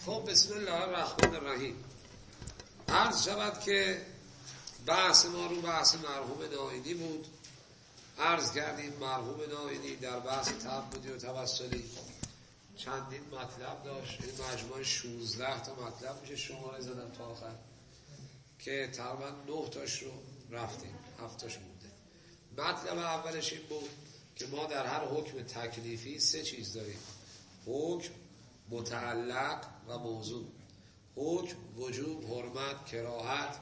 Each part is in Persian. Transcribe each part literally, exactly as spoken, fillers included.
خب بسم الله الرحمن الرحیم. عرض شود که بحث ما رو بحث مرحوم نائینی بود. عرض کردیم مرحوم نائینی در بحث تعبدی و توسلی چندین مطلب داشت. این مجموعه شانزده تا مطلب میشه، شماره زدم تا آخر که تقریبا نه تاش رو رفتیم، هفت تاش مونده. مطلب اولش این بود که ما در هر حکم تکلیفی سه چیز داریم: حکم، متعلق و موضوع. حکم، وجوب، حرمت، کراهت،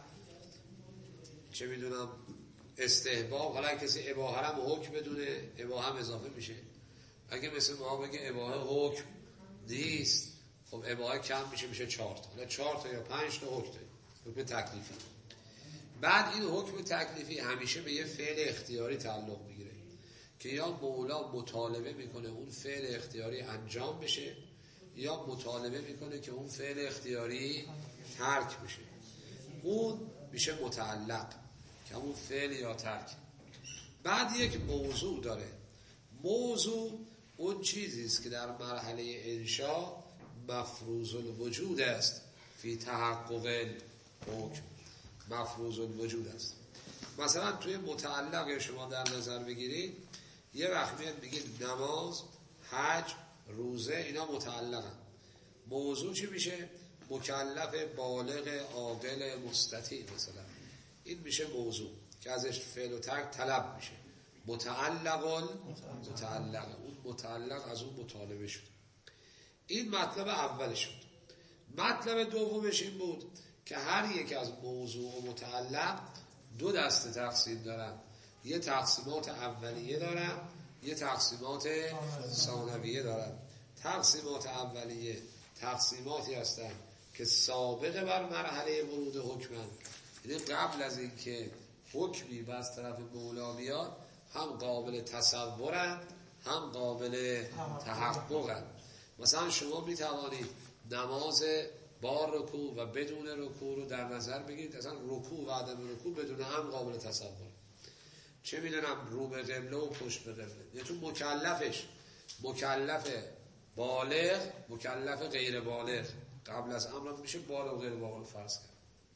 چه میدونم استحباب. حالا کسی اباحه هم حکم بدونه، اباحه هم اضافه میشه. اگه مثل ما بگه اباحه حکم نیست، خب اباحه کم میشه، میشه چهار تا. حالا چهار تا یا پنج تا حکم داریم، حکم تکلیفی. بعد این حکم تکلیفی همیشه به یه فعل اختیاری تعلق میگیره که یا مولا مطالبه میکنه اون فعل اختیاری انجام بشه، یا مطالبه میکنه که اون فعل اختیاری ترک بشه. اون میشه متعلق که اون فعل یا ترک. بعد یک موضوع داره. موضوع اون چیزی است که در مرحله انشاء مفروض الوجود است، فی تحقق حکم مفروض الوجود است. مثلا توی متعلق شما در نظر بگیرید، یه وقت میاد بگید نماز، حج، روزه، اینا متعلقن. موضوع چی میشه؟ مکلف بالغ عاقل مستطیع مثلا، این میشه موضوع که ازش فعل و ترک طلب میشه. متعلق متعلق اون متعلق از اون مطالبه شد. این مطلب اولش شد. مطلب دومش این بود که هر یک از موضوع و متعلق دو دسته تقسیم دارن. یه تقسیمات اولیه دارن، یه تقسیمات ثانویه دارن. تقسیمات اولیه تقسیماتی هستن که سابقه بر مرحله ورود حکمن، یعنی قبل از این که حکمی به از طرف مولا بیاد هم قابل تصورن هم قابل تحققن. مثلا شما می توانید نماز با رکوع و بدون رکوع رو در نظر بگیرید. اصلا رکوع و عدم رکوع بدون هم قابل تصور. چه میدونم رو به قبله و پشت به قبله، یه تو مکلفش مکلف بالغ، مکلف غیر بالغ. قبل از امر میشه بالغ و غیر بالغ فرض کرد.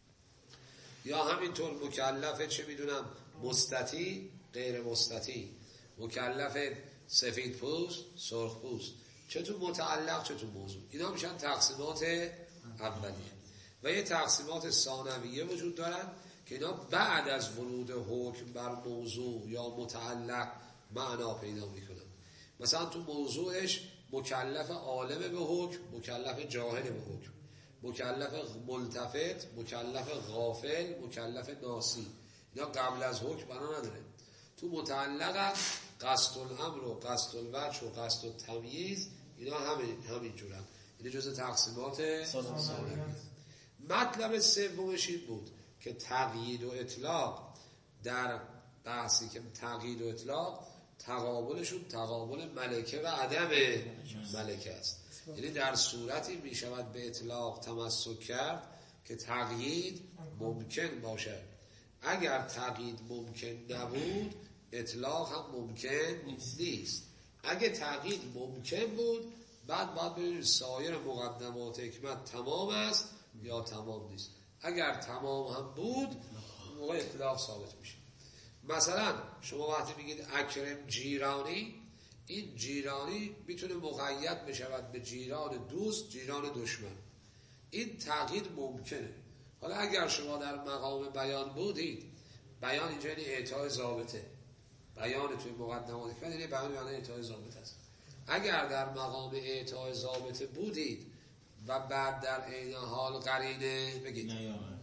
یا همینطور مکلف چه میدونم مستطیع، غیر مستطیع، مکلف سفید پوست، سرخ پوست. چه تو متعلق چه تو موضوع. اینا میشن تقسیمات اولیه. و یه تقسیمات ثانویه وجود دارن که اینا بعد از ورود حکم بر موضوع یا متعلق معنا پیدا میکنن. مثلا تو موضوعش مکلف عالم به حکم، مکلف جاهل به حکم، مکلف ملتفت، مکلف غافل، مکلف ناسی. اینا قبل از حکم بنا نداره. تو متعلق قصد الامر و قصد الوجه و قصد التمییز، اینا همین همین جورن. این جزء تقسیمات ثانویه. مطلب سومش این بود که تقیید و اطلاق در بحثی که تقیید و اطلاق تقابلشون تقابل ملکه و عدم ملکه است. یعنی در صورتی می شود به اطلاق تمسک کرد که تقیید ممکن باشد. اگر تقیید ممکن نبود، اطلاق هم ممکن نیست. اگه تقیید ممکن بود، بعد باید ببینید سایر مقدمات حکمت تمام است یا تمام نیست. اگر تمام هم بود، موقع اطلاق ثابت میشه. مثلا شما وقتی میگید اکرم جیرانی، این جیرانی میتونه مقید بشود به جیران دوست، جیران دشمن. این تغییر ممکنه. حالا اگر شما در مقام بیان بودید، بیان اینجا یعنی اعطای ضابطه. بیان توی مقدمات حکمت یعنی بیان بیان اعطای ضابطه است. اگر در مقام اعطای ضابطه بودید و بعد در عین حال قرینه بگید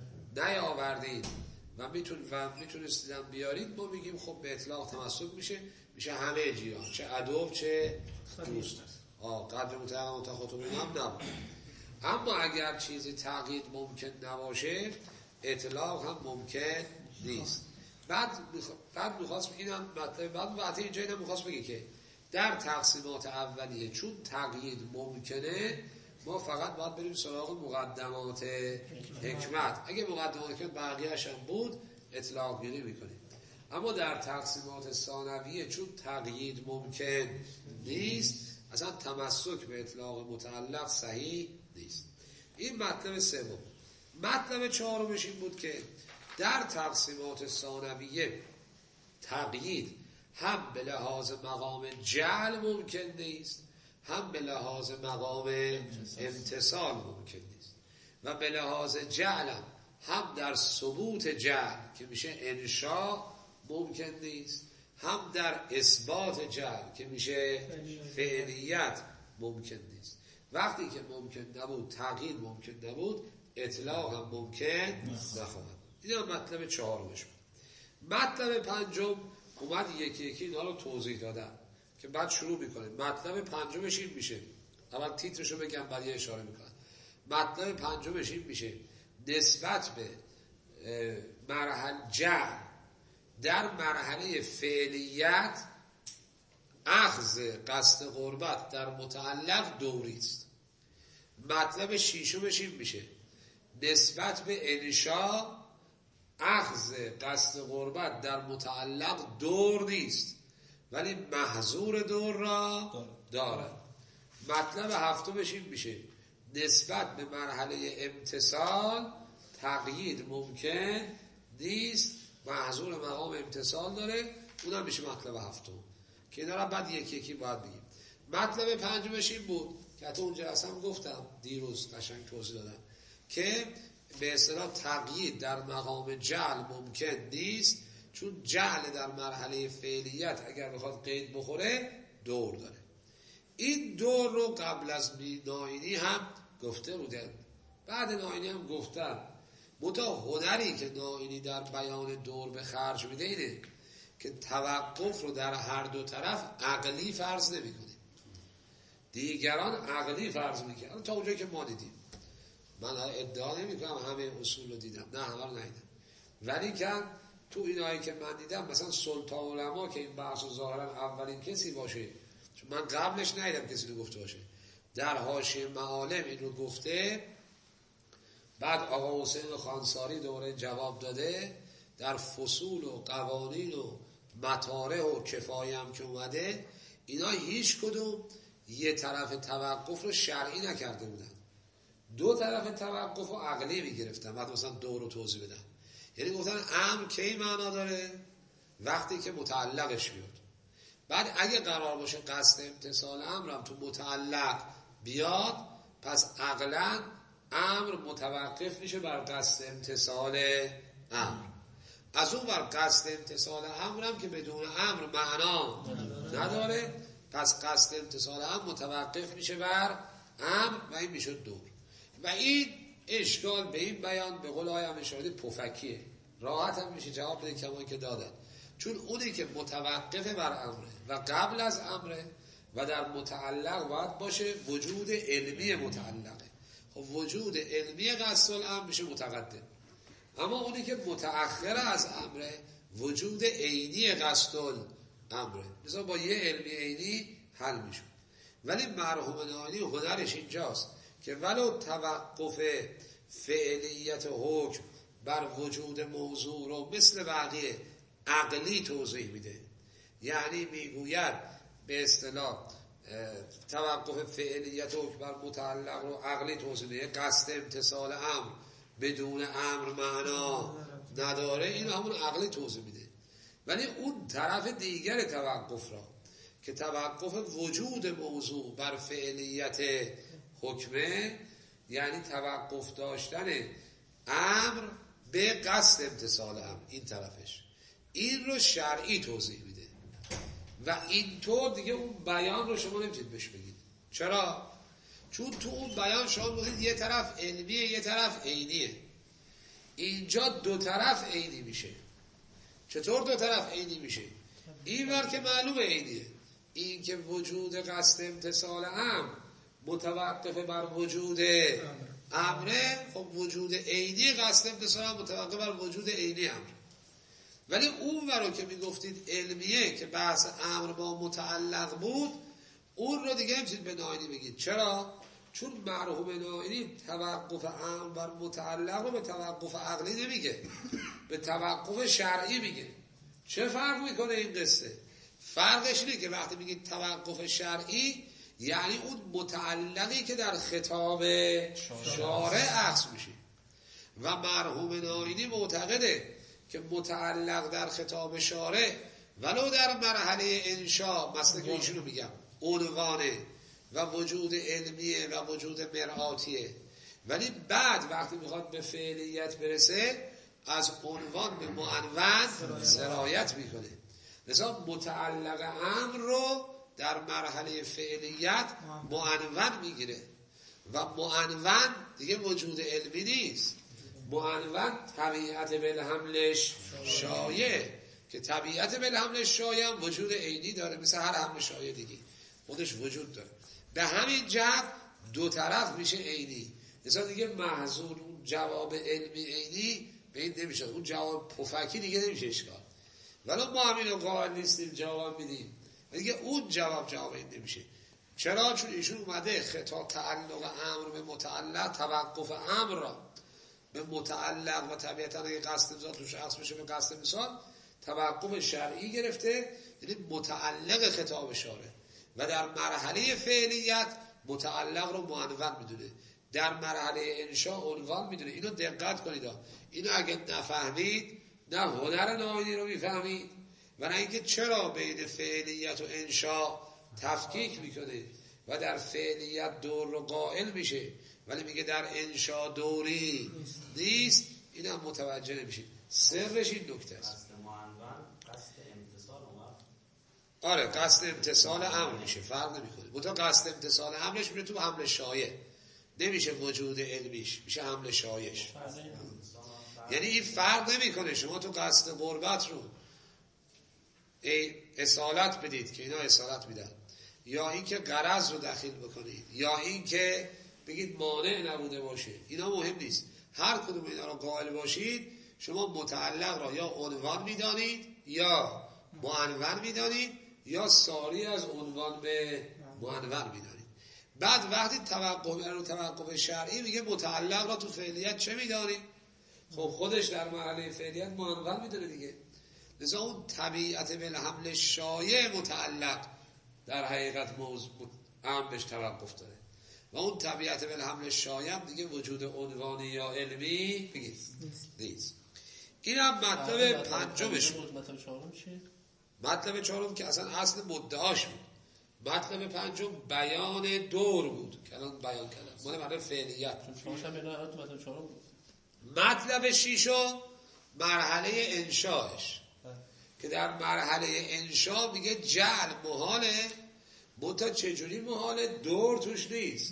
نیاوردید و میتون و میتونستیدم بیارید، ما میگیم خب به اطلاق تمسک میشه، میشه همه جیران، چه عدو چه دوست. آه قدر متعلق متخاطب هم نبود. اما اگر چیزی تقیید ممکن نباشه، اطلاق هم ممکن نیست. بعد بعد میخواست اینم مطلب بعد وقتی اینجا اینم میخواست بگه که در تقسیمات اولیه چون تقیید ممکنه، ما فقط باید بریم سراغ مقدمات حکمت. اگه مقدمات حکمت بقیه‌اش هم بود، اطلاق گیری میکنیم. اما در تقسیمات ثانویه چون تقیید ممکن نیست، اصلا تمسک به اطلاق متعلق صحیح نیست. این مطلب سوم. مطلب چهارمش این بود که در تقسیمات ثانویه تقیید هم به لحاظ مقام جعل ممکن نیست، هم به لحاظ مقام امتصال ممکن نیست. و به لحاظ جعل هم, هم در ثبوت جعل که میشه انشاء ممکن نیست، هم در اثبات جعل که میشه فعلیت ممکن نیست. وقتی که ممکن نبود تقیید ممکن نبود، اطلاق هم ممکن نخواهد. این هم مطلب چهارمش بود. مطلب پنجم اومد یکی یکی اینا رو توضیح دادن که بعد شروع میکنه. مطلب پنجمش این میشه، اول تیترشو بگم بعد یه اشاره میکنم. مطلب پنجمش این میشه نسبت به مرحله جعل در مرحله فعلیت اخذ قصد قربت در متعلق دوری است. مطلب ششمش این میشه نسبت به انشاء اخذ قصد قربت در متعلق دور نیست ولی محظور دور را دارد. مطلب هفتمش این میشه نسبت به مرحله امتصال تقیید ممکن نیست، محظور مقام امتصال داره. اونم میشه مطلب هفتم که اینا را بعد یکی یکی باید بگیم. مطلب پنجمش این بود که حتی اونجا اصلا گفتم دیروز قشنگ توضیح دادم که به اصطلاح تقیید در مقام جعل ممکن نیست، چون جعل در مرحله فعلیت اگر بخواد قید بخوره دور داره. این دور رو قبل از ناینی هم گفته بودن، بعد ناینی هم گفتن. متا هنری که ناینی در بیان دور به خرج میده اینه که توقف رو در هر دو طرف عقلی فرض نمی کنه. دیگران عقلی فرض میکنن تا اونجایی که ما دیدیم. من ادعا نمی کنم همه اصول رو دیدم، نه همه رو ندیدم، ولی که تو اینایی که من دیدم مثلا سلطان علما که این بحث رو ظاهرا اولین کسی باشه، چون من قبلش ندیدم کسی رو گفته باشه، در حاشیه معالم این رو گفته. بعد آقا حسین خانساری دوره جواب داده. در فصول و قوانین و مطارح و کفایه هم که اومده، اینا هیچ کدوم یه طرف توقف رو شرعی نکرده بودن، دو طرف توقف رو عقلی میگرفتن. بعد مثلا دور رو توضیح بدن، یعنی گفتن امر کی معنا داره؟ وقتی که متعلقش بیاد. بعد اگه قرار باشه قصد امتصال امر هم تو متعلق بیاد، پس عقلا امر متوقف میشه بر قصد امتصال امر. از اون بر قصد امتصال امر هم که بدون امر معنا نداره، پس قصد امتصال امر متوقف میشه بر امر و این میشه دور. و این اشکال به این بیان به قول آیم اشاره پفکیه، راحت هم میشه جواب بده کما که دادن. چون اونی که متوقف بر امره و قبل از امره و در متعلق باید باشه وجود علمی متعلقه. خب وجود علمی قصد الامر میشه متقدم، اما اونی که متأخر از امره وجود عینی قصد الامره، مثلا با یه علمی عینی حل میشه. ولی مرحوم ناینی هنرش اینجاست که ولو توقف فعلیت حکم بر وجود موضوع رو مثل بقیه عقلی توضیح میده. یعنی میگوید به اصطلاح توقف فعلیت حکم بر متعلق رو عقلی توضیح میده، قصد امتصال امر بدون امر معنا نداره، این همون عقلی توضیح میده. ولی اون طرف دیگر توقف را که توقف وجود موضوع بر فعلیت حکمه، یعنی توقف داشتن امر به قصد امتصال امر، این طرفش، این رو شرعی توضیح میده. و اینطور دیگه اون بیان رو شما نمیتونید بهش بگید. چرا؟ چون تو اون بیان شما بودید یه طرف علمیه یه طرف عینیه. اینجا دو طرف عینی میشه. چطور دو طرف عینی میشه؟ این ور که معلوم عینیه، این که وجود قصد امتصال امر متوقف بر وجود امره، خب وجود عینی قصد امتصال امر متوقف بر وجود عینی امر. ولی اون ورو که میگفتید علمیه که بحث امر با متعلق بود، اون رو دیگه نمیتونید به ناینی بگید. چرا؟ چون مرحوم ناینی توقف امر بر متعلق رو به توقف عقلی نمیگه، به توقف شرعی میگه. چه فرق میکنه این قصه؟ فرقش اینه که وقتی میگید توقف شرعی، یعنی اون متعلقی که در خطاب شارع اخذ میشه. و مرحوم نائینی معتقده که متعلق در خطاب شارع ولو در مرحله انشا، مثلا که ایشونو میگم عنوانه و وجود علمیه و وجود مرآتیه، ولی بعد وقتی میخواد به فعلیت برسه از عنوان به معنون سرایت میکنه. لذا متعلق امر رو در مرحله فعلیت معنون میگیره و معنون دیگه وجود علمی نیست. معنون طبیعت بالحملش شایع، که طبیعت بالحملش شایع هم وجود عینی داره، مثل هر حمل شایع دیگه خودش وجود داره. به همین جهت دو طرف میشه عینی. مثلا دیگه محظور اون جواب علمی عینی به این نمیشه، اون جواب پفکی دیگه نمیشه اشکال. ولی ما همین رو قائل نیستیم جواب میدیم و دیگه اون جواب جواب این نمیشه. چرا؟ چون ایشون اومده خطاب تعلق امر به متعلق، توقف امر را به متعلق و طبیعتا اگه قصد مثال تو شخص بشه به قصد مثال توقف شرعی گرفته، یعنی متعلق خطاب شارع، و در مرحله فعلیت متعلق رو معنون میدونه، در مرحله انشاء عنوان میدونه. اینو دقت کنید، اینو اگه نفهمید نه هنر نائینی رو میفهمید و نه اینکه چرا بین فعلیت و انشاء تفکیک میکنه و در فعلیت دور رو قائل میشه ولی میگه در انشاء دوری نیست. این هم متوجه نمیشید. سرش این نکته است. آره قصد امتصال امر میشه، فرق نمیکنه. بودا قصد امتصال امرش میره تو حمل شایع، نمیشه وجود علمیش، میشه حمل شایعش. یعنی این فرق نمیکنه شما تو قصد قربت رو اصالت بدید که اینا اصالت میدن، یا اینکه غرض رو دخیل بکنید، یا اینکه بگید مانع نبوده باشه، اینا مهم نیست. هر کدوم اینا رو قائل باشید شما متعلق را یا عنوان میدانید یا معنون میدانید یا ساری از عنوان به معنون میدانید. بعد وقتی توقف رو توقف شرعی میگه متعلق را تو فعلیت چه میدانید؟ خب خودش در مرحله فعلیت معنون میدونه دیگه. لذا اون طبیعت بالحمل شایع متعلق در حقیقت موضوع هم بهش توقف داره و اون طبیعت بالحمل شایع دیگه وجود عنوانی یا علمی بگید نیست. این هم مطلب پنجمش بود. مطلب چهارم چیه؟ مطلب چهارم که اصلا اصل مدعاش بود. مطلب پنجم بیان دور بود که الان بیان کردم، مال مطلب فعلیت. مطلب چهارم بود. مطلب شیشم مرحله انشاءش که در مرحله انشاء میگه جعل محاله، منتها چجوری محاله؟ دور توش نیست،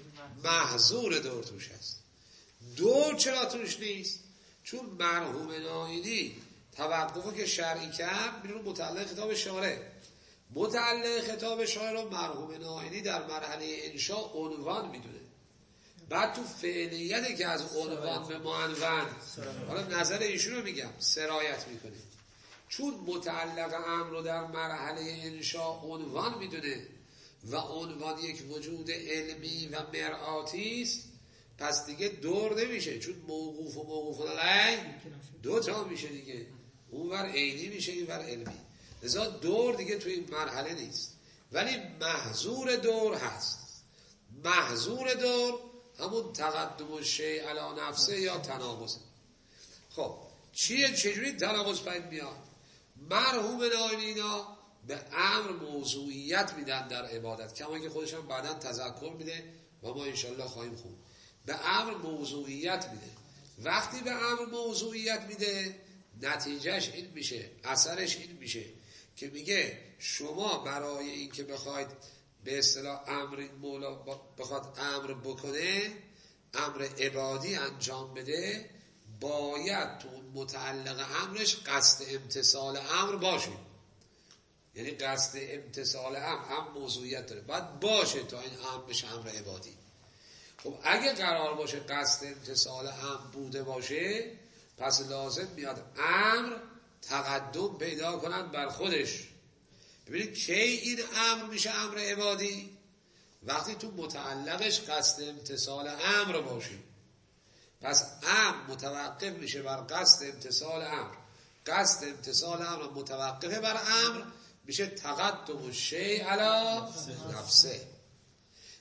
محظور دور توش هست. دور چرا توش نیست؟ چون مرحوم نائینی توقفو که شرعی کرد میره متعلق خطاب شارع، متعلق خطاب شارع رو مرحوم نائینی در مرحله انشاء عنوان میدونه. بعد تو فعلیت که از عنوان به معنون، حالا نظر ایشون رو میگم، سرایت میکنه. چون متعلق امر رو در مرحله انشاء عنوان میدونه و عنوان یک وجود علمی و مرآتی است، پس دیگه دور نمیشه، چون موقوف و موقوف علیه دو تا میشه دیگه، اون ور عینی میشه این ور علمی. لذا دور دیگه توی این مرحله نیست، ولی محظور دور هست. محظور دور همون تقدم الشیء علی نفسه یا تناقض. خب چیه؟ چجوری تناقض پید میاد؟ مرحوم نائینینا به امر موضوعیت میدن در عبادت، کما که خودشان بعداً تذکر میده و ما انشالله خواهیم خون. به امر موضوعیت میده. وقتی به امر موضوعیت میده نتیجهش این میشه، اثرش این میشه که میگه شما برای این که بخواید به اصطلاح امر مولا بخواد امر بکنه، امر عبادی انجام بده، باید تو متعلق امرش قصد امتصال امر باشه. یعنی قصد امتصال امر هم موضوعیت داره، باید باشه تا این امر بشه امر عبادی. خب اگه قرار باشه قصد امتصال امر بوده باشه، پس لازم میاد امر تقدم پیدا کنند بر خودش. ببینید کی این امر میشه امر عبادی؟ وقتی تو متعلقش قصد امتصال امر باشه. پس امر متوقف میشه بر قصد امتصال امر، قصد امتصال امر متوقفه بر امر، میشه تقدم الشیء علی نفسه.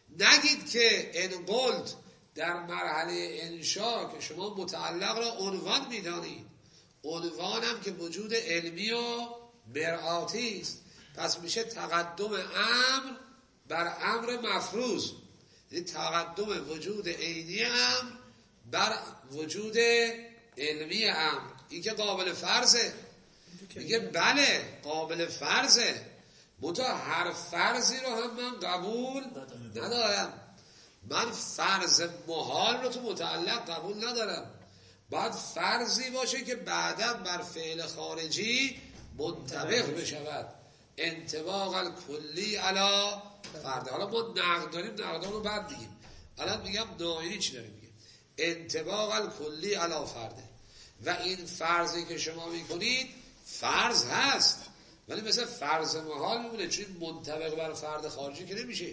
نگید که ان قلت در مرحله انشا که شما متعلق را عنوان میدانید، عنوان هم که وجود علمی و مرآتی است، پس میشه تقدم امر بر امر مفروض، یعنی تقدم وجود عینی امر بر وجود علمی امر. این که قابل فرضه، میگه بله قابل فرضه، منتها هر فرضی رو هم من قبول ندارم. من فرض محال رو تو متعلق قبول ندارم، باید فرضی باشه که بعدا بر فعل خارجی منطبق بشود، انطباق الکلی علی فرد. حالا ما نقد داریم، نقدان رو بعد میگیم. الان میگم ناینی چی داره میگه؟ انطباق الکلی علی فرده. و این فرضی که شما میکنید فرض هست، ولی مثل فرض محال میمونه، چون منطبق بر فرد خارجی که نمیشه.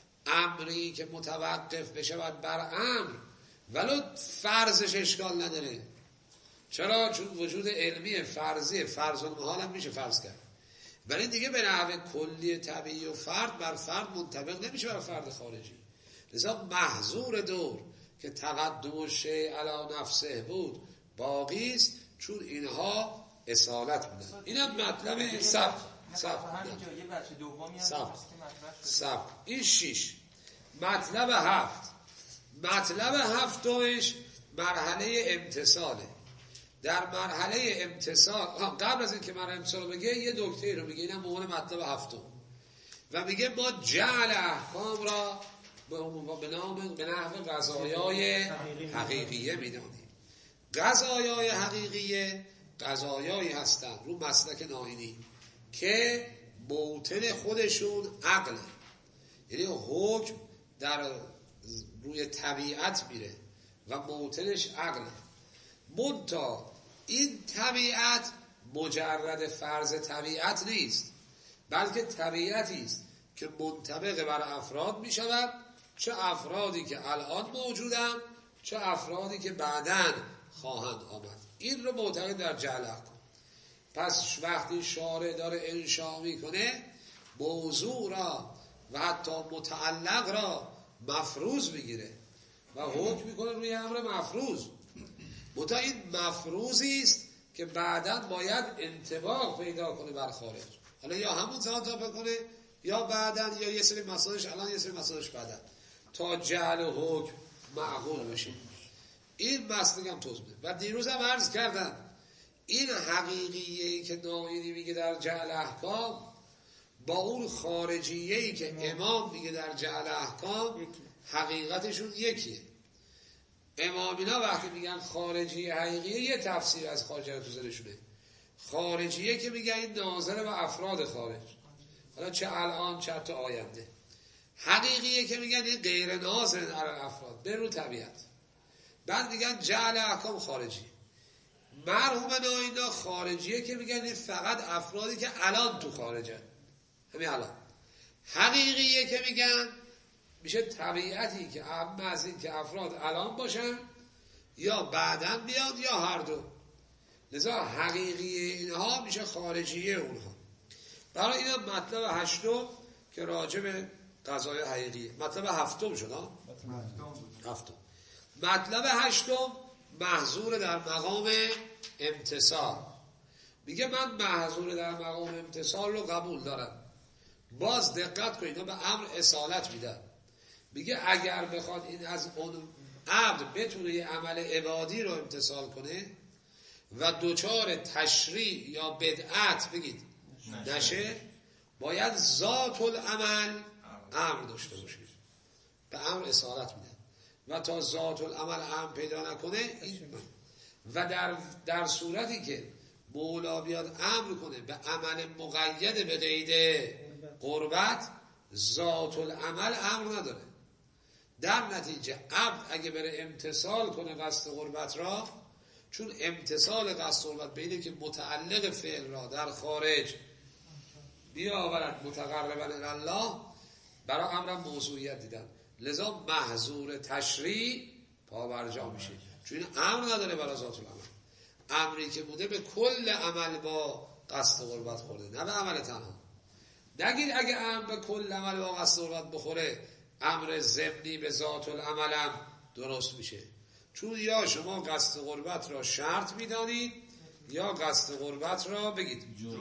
امری که متوقف بشه بر امر ولو فرضش اشکال نداره. چرا؟ چون وجود علمی فرضی فرض و محال هم میشه فرض کرد، ولی دیگه به نحو کلی طبیعی و فرد بر فرد منطبق نمیشه بر فرد خارجی. لذا محظور دور که تقدم شیء علی نفسه بود باقی است، چون اینها اصالت بودن. اینم مطلب سب سب یه بچه دومی هست سب که سب این شیش. مطلب هفت، مطلب هفتمش مرحله امتصاله. در مرحله امتصال قبل از اینکه مرحله امتصال بگه یه نکته رو میگه، اینم عنوان مطلب هفتم، و میگه ما جعل احکام را به نام به نحو قضایای حقیقیه میدانیم. قضایای حقیقیه قضایایی هستند رو مسلک ناینی که موطن خودشون عقله، یعنی حکم در روی طبیعت میره و موطنش عقله. منتها این طبیعت مجرد فرض طبیعت نیست، بلکه طبیعتی است که منطبق بر افراد می شود، چه افرادی که الان موجودن چه افرادی که بعداً خواهند آمد. این رو معتقد در جعل احکام. پس وقتی شارع داره انشاء میکنه موضوع را و حتی متعلق را مفروض میگیره و حکم میکنه روی امر مفروض. منتها این مفروضی است که بعداً باید انطباق پیدا کنه بر خارج. حالا یا همون زمان تا بکنه یا بعداً، یا یه سری مسائلش الان یه سری مسائلش بعداً، تا جعل و حکم معقول بشه. این مسئله هم توضیح میده. و دیروز هم عرض کردم این حقیقیه‌ای که ناینی میگه در جعل احکام با اون خارجیه‌ای که امام میگه در جعل احکام حقیقتشون یکیه. امامینا وقتی میگن خارجی حقیقیه یه تفسیر از خارجی تو ذهنشونه. خارجیه که میگن این ناظر به افراد خارج، حالا چه الان چه تا آینده. حقیقیه که میگن این غیر ناظر در افراد به رو طبیعت. بعد میگن جعل احکام خارجی. مرحوم ناینا خارجیه که میگن این فقط افرادی که الان تو خارجن، همین الان. حقیقیه که میگن میشه طبیعتی که اما از این که افراد الان باشن یا بعداً بیاد یا هر دو. لذا حقیقی اینها میشه خارجیه اونها. برای اینا مطلب هشتم که راجع به قضای حقیقیه. مطلب هفتم شد ها؟ هفتم. مطلب هشتم محظور در مقام امتصال. میگه من محظور در مقام امتصال رو قبول دارم. باز دقت کنید، به امر اصالت میدن. میگه اگر بخواد این از اون عبد بتونه یه عمل عبادی رو امتصال کنه و دوچار تشریع یا بدعت بگید نشه، باید ذات العمل امر داشته باشه. به امر اصالت میدن و تا ذات العمل امر پیدا نکنه این. و در, در صورتی که مولا بیاد امر کنه به عمل مقید به قید قربت، ذات العمل امر نداره. در نتیجه عبد اگه بره امتصال کنه قصد قربت را، چون امتصال قصد قربت بینه که متعلق فعل را در خارج بیاورد متقربا الله، برای امرم موضوعیت دیدن. لذا محظور تشریع پاورجا میشه، چون این امر نداره برای ذات العمل. امری که بوده به کل عمل با قصد قربت خورده، نه به عمل تنها. نگید اگه امر به کل عمل با قصد قربت بخوره امر ضمنی به ذات العملم درست میشه. چون یا شما قصد قربت را شرط میدانید یا قصد قربت را بگید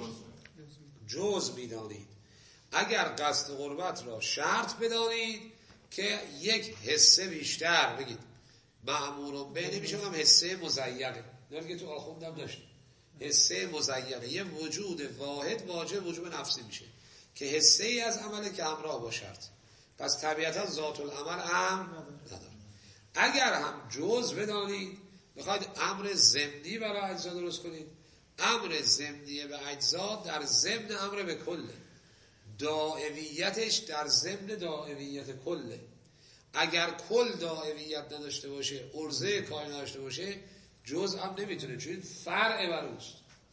جز میدانید. اگر قصد قربت را شرط بدانید که یک حصه بیشتر بگید معمول به نمیشه، هم حصه مزیقه، نمیگه تو آخوندم داشت حصه مزیقه، یه وجود واحد واجب وجوب نفسی میشه که حصه ای از عمله که همراه با شرط، پس طبیعتا ذات العمل هم نداره. اگر هم جز بدانید بخواید امر ضمنی برای اجزا درست کنید، امر ضمنی به اجزا در ضمن امر به کله، دائمیتش در ضمن دائمیت کله. اگر کل دائمیت نداشته باشه، عرضه کاری نداشته باشه، جز هم نمیتونه، چون فرع بر اوست.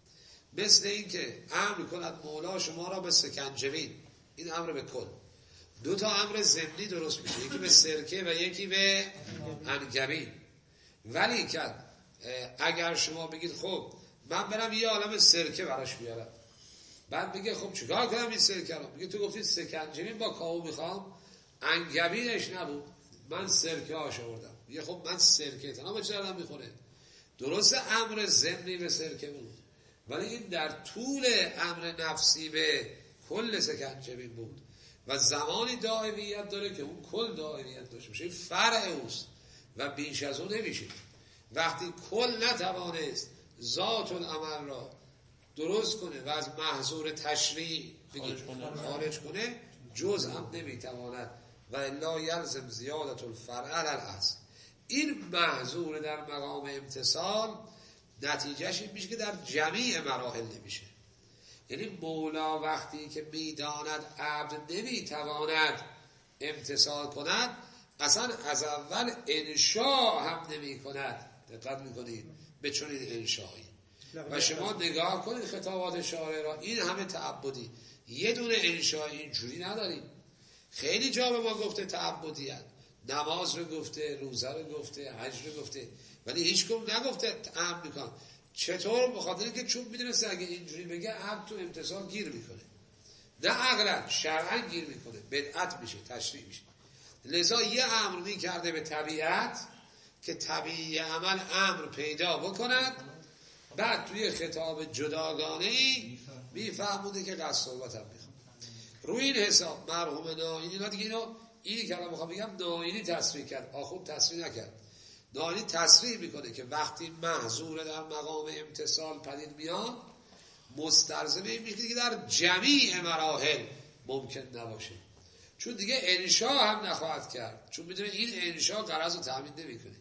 مثل این که امر کند مولا شما را به سکنجبین، این امر به کل. دو تا امر ضمنی درست میشه، یکی به سرکه و یکی به انگبین. ولی که اگر شما بگید خب من برم یه عالم سرکه براش بیارم، بعد میگه خب چیکار کنم این سرکه رو؟ میگه تو گفتید سکنجبین با کاهو میخوام، انگبینش نبود، من سرکه هاش آوردم. میگه خب من سرکه تنها چه آدم میخوره؟ درست امر ضمنی به سرکه بود، ولی این در طول امر نفسی به کل سکنجبین بود و زمانی دائمیت داره که اون کل دائمیت داشته باشه، فرع اوست و بیش از اون نمیشه. وقتی کل نتوانست ذات العمل را درست کنه و از محظور تشریع خارج کنه، جز هم نمیتواند و الا یلزم زیادت الفرع علی الاصل. این محظور در مقام امتصال نتیجهش این میشه که در جمیع مراحل نمیشه. یعنی مولا وقتی که میداند عبد نمیتواند امتصال کند، اصلا از اول انشاء هم نمی کند. دقت میکنید به چنین انشایی. و شما نگاه کنید خطابات شارع را، این همه تعبدی، یه دونه انشایی اینجوری نداریم. خیلی جا به ما گفته تعبدیت، نماز رو گفته، روزه رو گفته، حج رو گفته، ولی هیچ کم نگفته تعبد میکن. چطور؟ بخاطر که چون میدونسته اگه اینجوری بگه عبد تو امتصال گیر میکنه، نه عقلا شرعا گیر میکنه، بدعت میشه، تشریع میشه. لذا یه امر میکرده به طبیعت که طبیعی عمل امر پیدا بکند، بعد توی خطاب جداگانه ای میفهمونده که قصد صحبت هم میخواد. روی این حساب مرحوم ناینی، اینا دیگه اینو اینی که الان میخوام بگم ناینی تصریح کرد، آخوند تصریح نکرد. ناینی تصریح میکنه که وقتی محظور در مقام امتصال پدید میاد، مستلزم این میشه که در جمیع مراحل ممکن نباشه، چون دیگه انشاء هم نخواهد کرد، چون میدونه این انشاء غرض رو تامین نمیکنه.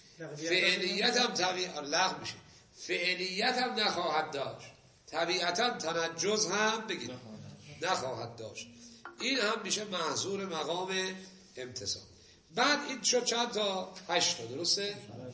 فعلیت هم طبیعت لغو میشه، فعلیت هم نخواهد داشت، طبیعتا تنجز هم بگید نخواهد داشت. این هم میشه محظور مقام امتصال. بعد این شد چند تا؟ هشت تا، درسته؟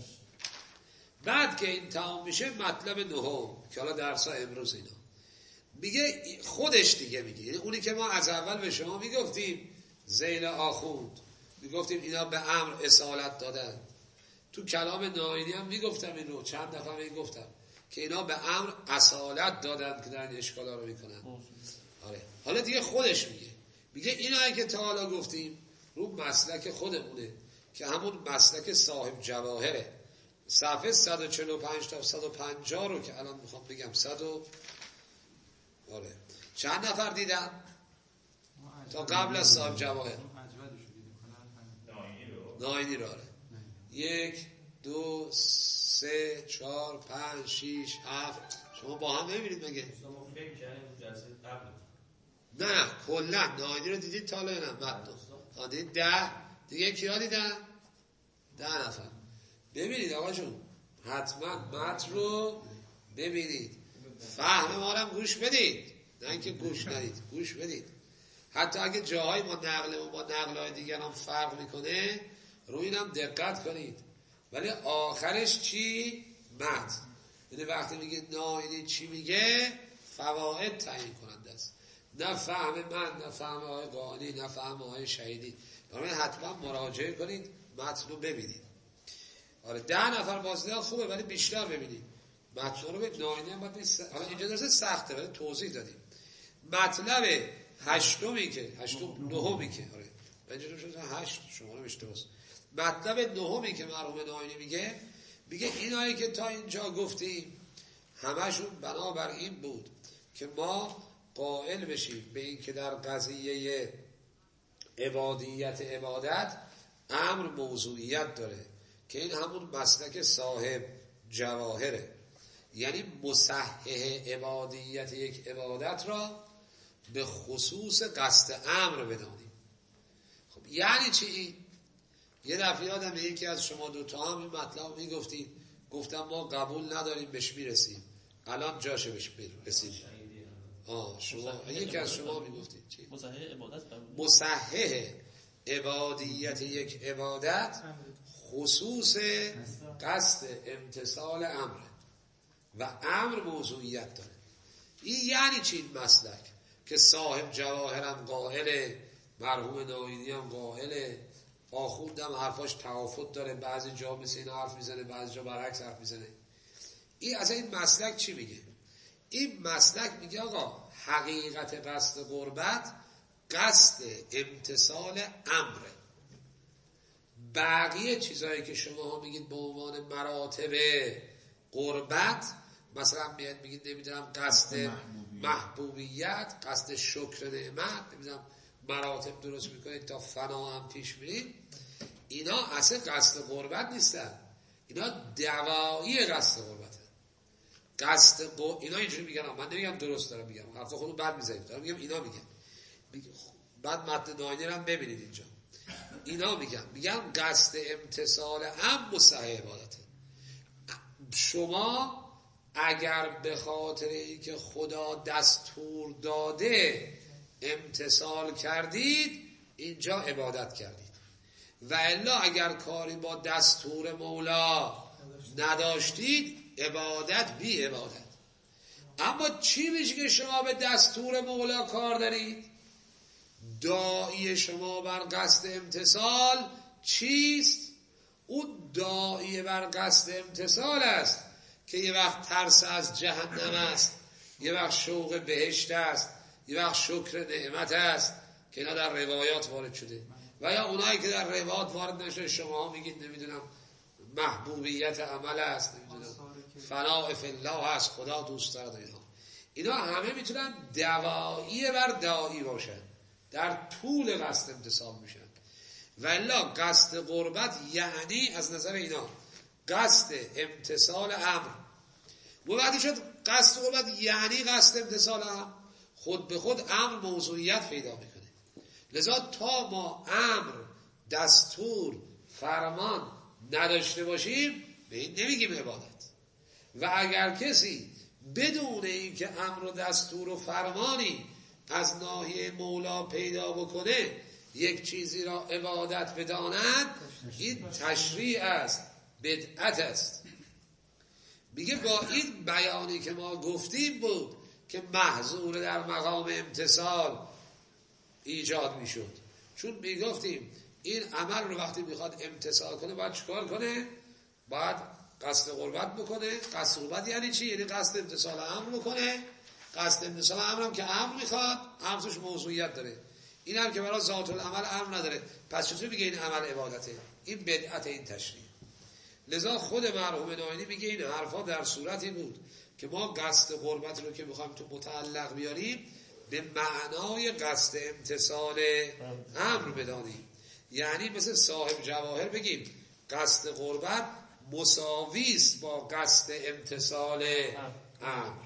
بعد که این تمام میشه مطلب نهم که حالا درس ها امروز اینا میگه خودش دیگه میگه، یعنی اونی که ما از اول به شما میگفتیم ذیل آخوند، میگفتیم اینا به امر اصالت دادن. تو کلام ناینی هم میگفتم این رو، چند دفعه میگفتم که اینا به امر اصالت دادن که در این اشکالا رو میکنن. آره. حالا دیگه خودش میگه میگه اینایی که تا حالا گفتیم رو مسلک خودمونه که همون مسلک صاحب جواهره. صفحه صد و چهل و پنج تا صد و پنجاه رو که الان میخوام بگم صد و آره چند نفر دیدن تا قبل از صاحب جواهر؟ ناینی رو. آره. یک دو سه چهار پنج شیش هفت. شما با هم نمیبینید مگه؟ نه نه کلا ناینی رو دیدید تا الان؟ نه متن دیدید ده دیگه کیا دیدن؟ ده نفر. ببینید آقا جون حتما متن رو ببینید، فهم ما رو گوش بدید، نه اینکه گوش ندید، گوش بدید. حتی اگه جاهای ما نقل و ما نقل های دیگر هم فرق میکنه روی اینم دقت کنید. ولی آخرش چی؟ متن. یعنی وقتی میگه ناینی چی میگه فواید تعیین کننده است، نه فهم من، نه فهم آقای قانی، نه فهم آقای شهیدی. برای حتما مراجعه کنید، متن رو ببینید. آره ده نفر بازدید خوبه ولی بیشتر ببینید متن رو. به ناینی هم باید س... حالا اینجا درسته سخته ولی توضیح دادیم. مطلب هشتمی که هشتم نهمی که آره پنج شد هشت، شما رو اشتباس. مطلب نهمی که مرحوم ناینی میگه میگه اینایی که تا اینجا گفتیم همشون بنابر این بود که ما قائل بشیم به این که در قضیه عبادیت عبادت امر موضوعیت داره که این همون مسلک صاحب جواهره، یعنی مصحح عبادیت یک عبادت را به خصوص قصد امر بدانیم. خب یعنی چی؟ یه دفعه یادم یکی از شما دوتا هم این مطلب میگفتید، گفتم ما قبول نداریم بهش میرسیم، الان جاشه بهش رسیدیم. آه شما یکی از شما میگفتید چی؟ مصحح عبادت مصحح عبادیت یک عبادت خصوص قصد امتثال امر و امر موضوعیت داره. این یعنی چی این مسلک که صاحب جواهرم قائله، مرحوم ناینی هم قائله، آخوندم حرفاش توافت داره، بعضی جا مثل این حرف میزنه، بعضی جا برعکس حرف میزنه. این اصلا این مسلک چی میگه؟ این مسلک میگه آقا حقیقت قصد قربت قصد امتثال امره. بقیه چیزایی که شما ها میگید به عنوان مراتب قربت، مثلا میاد میگید نمیدونم قصد محبوبیت، قصد شکر نعمت، نمیدونم مراتب درست میکنید تا فنا هم پیش میرید، اینا اصلا قصد قربت نیستن، اینا دوایی قصد قربت. قصد قربت اینا اینجوری میگن، من نمیگم درست دارم میگم، حرف خودم بد میزنید، دارم میگم اینا میگن. بعد متن ناینی هم ببینید اینجا، اینا میگن میگن قصد امتثال هم مصحح عبادته. شما اگر به خاطر اینکه خدا دستور داده امتثال کردید، اینجا عبادت کردید، و الا اگر کاری با دستور مولا نداشتید، عبادت بی عبادت. اما چی میشه که شما به دستور مولا کار دارید؟ داعی شما بر قصد امتثال چیست؟ اون داعی بر قصد امتثال است که یه وقت ترس از جهنم است، یه وقت شوق بهشت است، یه وقت شکر نعمت است که اینا در روایات وارد شده، و یا اونایی که در روایات وارد نشده شما میگید نمیدونم محبوبیت عمل است، نمیدونم فناء فی الله است، خدا دوست دارد. اینا اینا همه میتونن دوایی بر داعی باشن، در طول قصد امتثال میشن. و الا قصد قربت یعنی از نظر اینا قصد امتثال امر. وقتی شد قصد قربت یعنی قصد امتثال امر، خود به خود امر موضوعیت پیدا میکنه. لذا تا ما امر، دستور، فرمان نداشته باشیم به این نمیگیم عبادت. و اگر کسی بدون اینکه امر و دستور و فرمانی از ناحیه مولا پیدا بکنه یک چیزی را عبادت بداند، این تشریع است، بدعت است. میگه با این بیانی که ما گفتیم بود که محظور در مقام امتثال ایجاد میشد، چون میگفتیم این عمل رو وقتی میخواد امتثال کنه باید چیکار کنه؟ باید قصد قربت بکنه. قصد قربت یعنی چی؟ یعنی قصد امتثال امر بکنه. قصد امتثال امر هم که امر میخواد، امر توش موضوعیت داره، این هم که برای ذات العمل امر نداره، پس چطور میگه این عمل عبادته؟ این بدعت، این تشریع. لذا خود مرحوم ناینی میگه این حرفا در صورتی بود که ما قصد قربت رو که میخوایم تو متعلق بیاریم به معنای قصد امتثال امر بدانیم. یعنی مثل صاحب جواهر بگیم قصد قربت مساویست با قصد امتثال امر.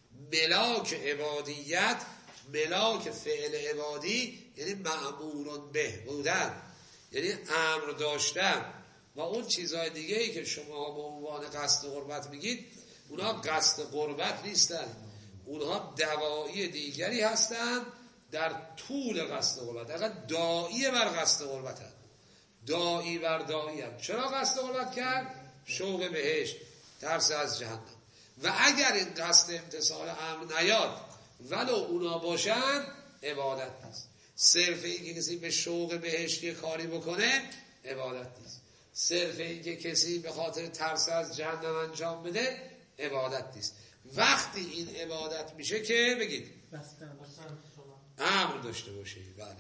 ملاک عبادیت، ملاک فعل عبادی یعنی مأمورون به بودن، یعنی امر داشتن. و اون چیزهای دیگه ای که شما به عنوان قصد قربت میگید اونها قصد قربت نیستن، اونها دوایی دیگری هستن در طول قصد قربت. اگر داعی بر قصد قربت هست، داعی بر داعی هست. چرا قصد قربت کرد؟ شوق بهشت، ترس از جهنم. و اگر این قصد امتثال امر نیاد ولو اونا باشن، عبادت نیست. صرف این که کسی به شوق بهشتی کاری بکنه عبادت نیست. صرف این که کسی به خاطر ترس از جهنم انجام بده عبادت نیست. وقتی این عبادت میشه که بگید امر داشته باشه. بله،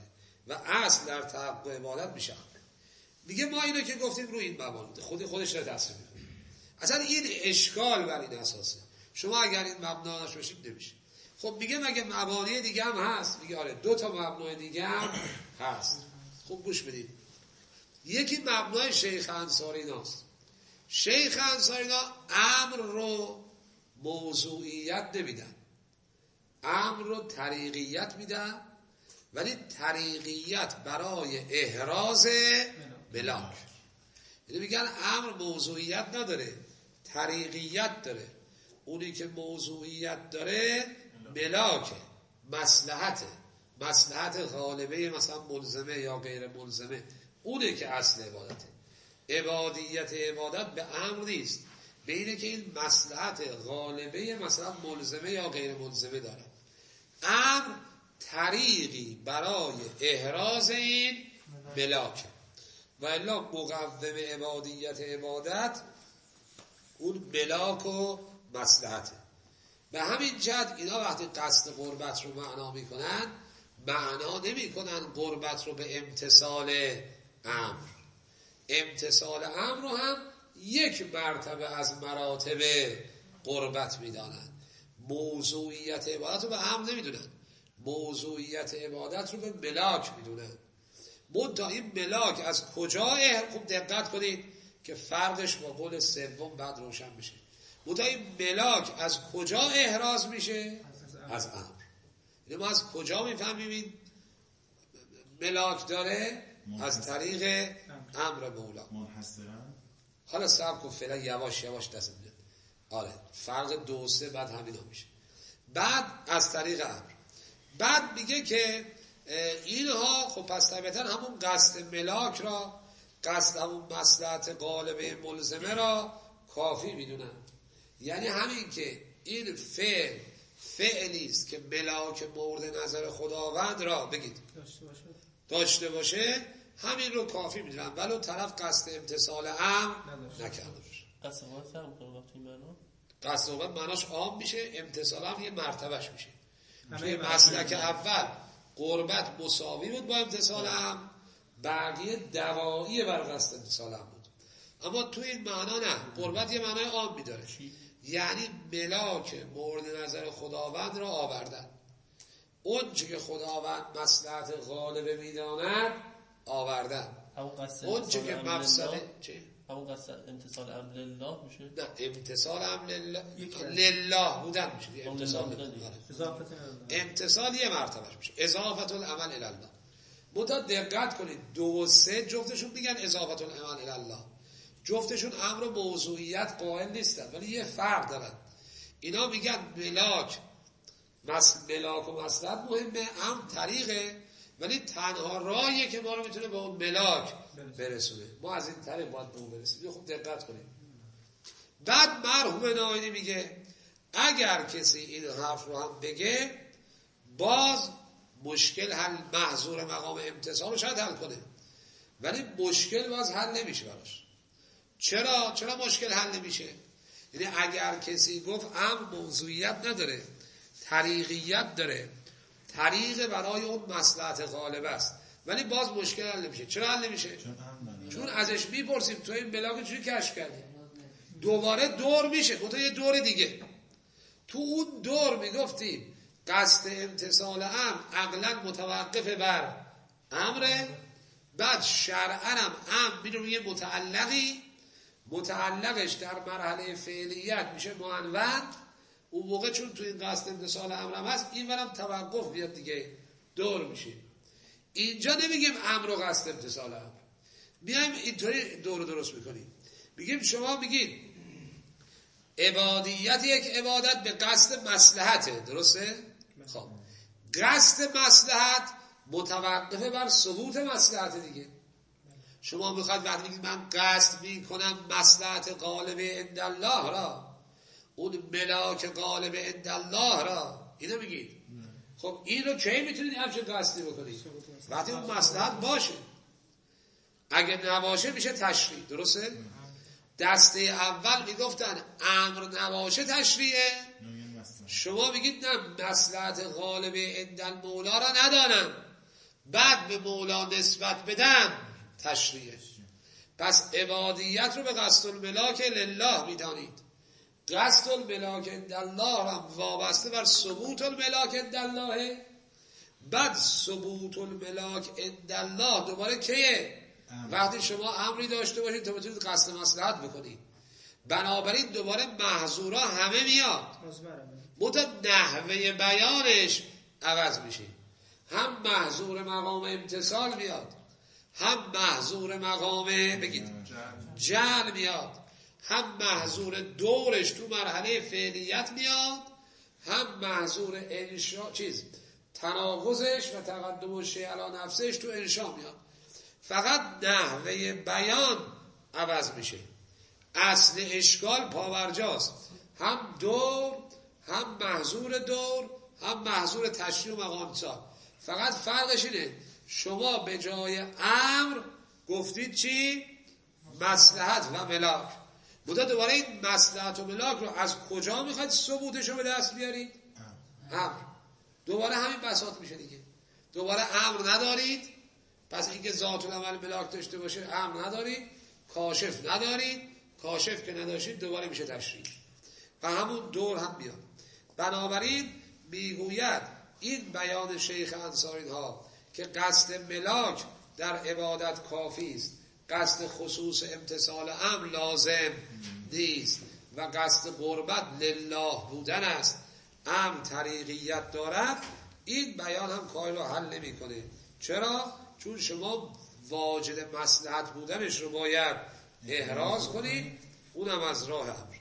و اصل در تحقق عبادت میشه. میگه ما اینو که گفتیم رو این مبانی خود خودش را تصریح میکنه. اصلا این اشکال بر این اساسه. شما اگر این مبنا داشته باشید نمیشه. خب میگه مگه مبانی دیگه هم هست؟ میگه آره دو تا مبنای دیگه هم هست. خوب گوش بدید. یکی مبنای شیخ انصاری‌ناست. شیخ انصاری‌نا امر رو موضوعیت نمیدن، امر رو طریقیت میدن، ولی طریقیت برای احراز ملاک. یعنی میگن امر موضوعیت نداره، طریقیت داره. اونی که موضوعیت داره ملاکه، مصلحته، مصلحت غالبه مثلا ملزمه یا غیر ملزمه، اونه که اصل عبادته. عبادیت عبادت به امر نیست، به اینه که این مصلحت غالبه مثلا ملزمه یا غیر ملزمه داره. امر طریقی برای احراز این ملاکه و الا مقوم عبادیت عبادت اون ملاک و مصلحته. به همین جهت اینا وقتی قصد قربت رو معنا میکنن، معنا نمیکنن قربت رو به امتثال امر. امتثال امر رو هم یک مرتبه از مراتب قربت میدانن. موضوعیت عبادت رو به امر نمیدونن، موضوعیت عبادت رو به ملاک میدونن. منتها این ملاک از کجا احر... خوب دقت کنید که فرقش با قول سوم بعد روشن میشه. منتها این ملاک از کجا احراز میشه؟ از امر. یعنی ما از کجا میفهمیم ملاک داره؟ از طریق امر مولا. حالا صبر کن فعلا یواش یواش دست میده. آره فرق دو سه بعد همینا میشه. بعد از طریق امر. بعد میگه که اینها خب پس طبیعتا همون قصد ملاک را، قصد همون مصلحت غالبه ملزمه را کافی میدونن. یعنی همین که این فعل فعلی است که ملاک مورد نظر خداوند را بگید داشته باشه, داشته باشه همین رو کافی میدونن، ولو طرف قصد امتثال امر نکرده باشه. قصد قربت هم کنه وقتی معنا قصد قربت معناش عام میشه، امتثال هم یه مرتبهش میشه. توی مسلک اول قربت مساوی بود با امتثال امر، بقیه دوایی بر قصد امتثال امر بود. اما توی این معنا نه، قربت یه معنای عام میداره، یعنی ملاک مورد نظر خداوند را آوردن. اون چی که خداوند مصلحت غالبه میداند آوردن. اون چی که مفسده چی؟ همون قصد امتثال امر لله میشه؟ نه امتثال امر لله لله بودن میشه. امتثال امتثال یه مرتبهش میشه اضافت العمل الی الله. متا دقت کنید دو و سه جفتشون میگن اضافت العمل الی الله، جفتشون امر موضوعیت قائل نیستن ولی یه فرق دارن. اینا میگن ملاک مس... ملاک و مصلحت مهمه، امر طریقه، ولی تنها راهیه که ما رو میتونه به اون ملاک برسونه. ما از این طریق باید به اون برسیم. خوب دقت کنید. بعد مرحوم ناینی میگه اگر کسی این حرف رو هم بگه باز مشکل حل محظور مقام امتثال رو شاید حل کنه، ولی مشکل باز حل نمیشه براش. چرا؟ چرا مشکل حل نمیشه؟ یعنی اگر کسی گفت امر موضوعیت نداره، طریقیت داره، طریق برای اون مصلحت غالب است، ولی باز مشکل حل نمیشه. چرا حل نمیشه؟ چون ازش میپرسیم تو این ملاک چجوری کشف کردی؟ دوباره دور میشه، گفتم یه دور دیگه. تو اون دور میگفتیم قصد امتثال امر عقلا متوقف بر امره، بعد شرعا هم امر میره یه متعلقی، متعلقش در مرحله فعلیت میشه معنون. اون موقع چون تو این قصد امتثال امر هم هست این ورم توقف بیاد دیگه، دور میشه. اینجا نمیگیم امر و قصد امتثال امر، میایم اینطوری دور درست میکنیم. میگیم شما میگید عبادیت یک عبادت به قصد مصلحته، درسته؟ خب قصد مصلحت متوقفه بر ثبوت مصلحت دیگه. شما میخواید وقتی میگید من قصد میکنم مصلحت غالب عند الله را، اون ملاک غالب عند الله را، اینو میگید. خب این رو کی میتونید همچه قصدی بکنید؟ وقتی اون مصلحت باشه. اگه نباشه میشه تشریع، درسته؟ دسته اول میگفتن امر نباشه تشریعه، شما میگید نه مصلحت غالب عند المولا را ندانم، بعد به مولا نسبت بدن تشریعه. پس عبادیت رو به قصد الملاک لله میدانید. قصد الملاک عندالله هم وابسته بر ثبوت الملاک عندالله. بعد ثبوت الملاک عندالله دوباره کیه؟ وقتی شما امری داشته باشید تا بتونید قصد مصلحت بکنید. بنابراین دوباره محظورا همه میاد، متى نحوه بیانش عوض میشه. هم محظور مقام امتصال میاد، هم محظور مقام بگید جعل میاد، هم محظور دورش تو مرحله فعلیت میاد، هم محظور انشاء چیز تناقضش و تقدم شیء علی نفسش تو انشاء میاد. فقط نحوه بیان عوض میشه. اصل اشکال پاورجاست، هم دور، هم محظور دور، هم محظور تشریع و مقام امتصال. فقط فرقش اینه شما به جای امر گفتید چی؟ مصلحت و ملاک. بوده دوباره این مصلحت و ملاک رو از کجا میخواید ثبوتش رو به دست بیارید؟ امر. دوباره همین بساط میشه دیگه. دوباره امر ندارید، پس اینکه ذات العمل ملاک داشته باشه امر ندارید، کاشف ندارید، کاشف که نداشتید دوباره میشه تشریع و همون دور هم میاد. بنابراین میگوید این بیان شیخ انصاری ها که قصد ملاک در عبادت کافی است، قصد خصوص امتصال امر لازم نیست و قصد قربت لله بودن است، امر طریقیت دارد. این بیان هم کاری رو حل نمی کنه. چرا؟ چون شما واجد مصلحت بودنش رو باید احراز کنید، اونم از راه امر.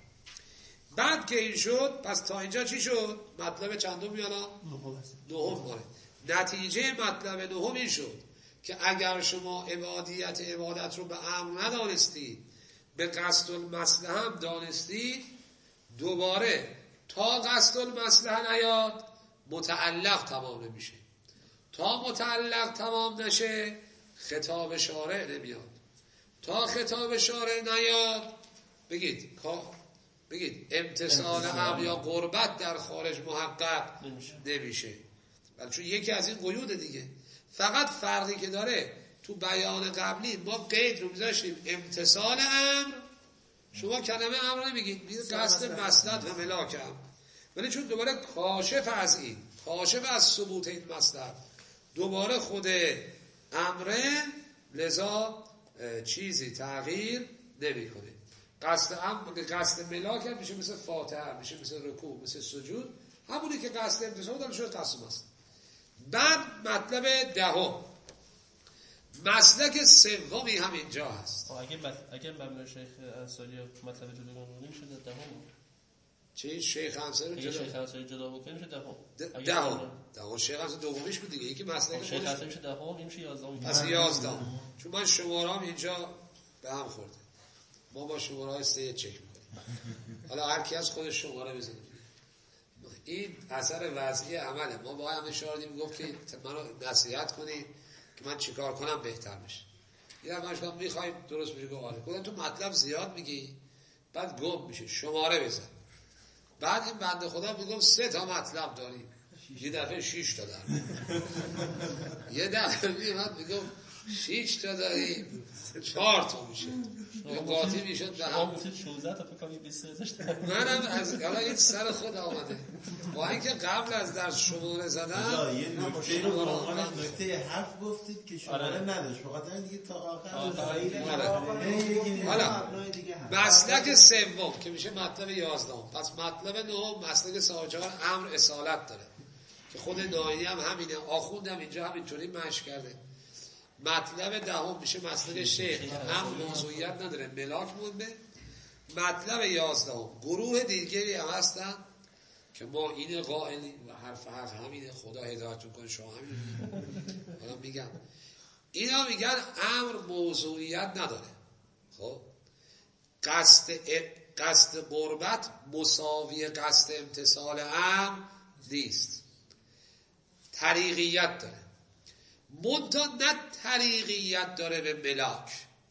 بعد که این شد، پس تا اینجا چی شد؟ مطلب چندم میانا؟ نهم ماره. نتیجه مطلب نهم این شد که اگر شما عبادیت عبادت رو به امر ندانستید، به قصد المصلحه هم دانستید، دوباره تا قصد المصلحه نیاد متعلق تمام نمیشه. تا متعلق تمام نشه خطاب شارع نمیاد. تا خطاب شارع نیاد بگید بگید امتصال امر یا قربت در خارج محقق نمیشه, نمیشه. ولی چون یکی از این قیود دیگه. فقط فرقی که داره تو بیان قبلی ما قید رو میذاشتیم امتصال امر، شما کلمه امر نمیگید، میگید قصد مصلحت و ملاک امر. ولی چون دوباره کاشف از این، کاشف از ثبوت این مصلحت دوباره خود امره، لذا چیزی تغییر نمیکنه. قصد امر، قصد ملاک هم میشه مثل فاتحه، میشه مثل رکوع، مثل سجود، همونی که قصد امتصال داره شده قصد است. بعد مطلب دهم، مسلک سومی هم اینجا هست. اگه اگه مبنای شیخ انصاری مطلب جدا بکنیم شده دهم. چه شیخ انصاری جدا؟ شیخ انصاری جدا بکنیم شده دهم. دهم. دهم شیخ انصاری دومیش بود دیگه. یکی مسلک شیخ انصاری میشه دهم، این میشه یازدهم. پس یازدهم. چون من شماره‌ام اینجا به هم خورده. ما با شماره‌های سه چک می‌کنیم. حالا هر کی از خودش شماره بزنه. این اثر وضعی عمله. ما با هم اشاره دیم گفت که منو نصیحت کنید که من چیکار کنم بهتر بشه. یا من شما می‌خواید درست بشه گفت آره. گفتم تو مطلب زیاد میگی بعد گم میشه. شماره بزن. بعد این بنده خدا میگم سه تا مطلب داریم. یه دفعه شش تا داریم. یه دفعه میاد میگم شش تا داریم. چهار تا میشه. یه قاطی میشد به هم. شانزده تا فکر کنم بیست گذاشتم. منم از حالا این سر خود آمده. با اینکه قبل از درس شماره زدم یه نکته رو قرآن نکته حرف گفتید که شماره نداشت. فقط دیگه تا آخر حالا مسلک سوم که میشه مطلب یازدهم. پس مطلب نهم مسلک ساجار امر اصالت داره که خود ناینی هم همینه، آخوندم اینجا همینطوری مشق کرده. مطلب دهم میشه مسلک شیخ، هم موضوعیت نداره، ملاک مونده. مطلب یازدهم گروه دیگری هم هستن که ما این قائلیم و حرف حق همینه، خدا هدایتون کنه، شما همینه. حالا میگم اینا میگن امر موضوعیت نداره. خب قصد قصد قربت مساوی قصد امتصال امر نیست، طریقیت داره. منتها نه طریقیت داره به ملاک.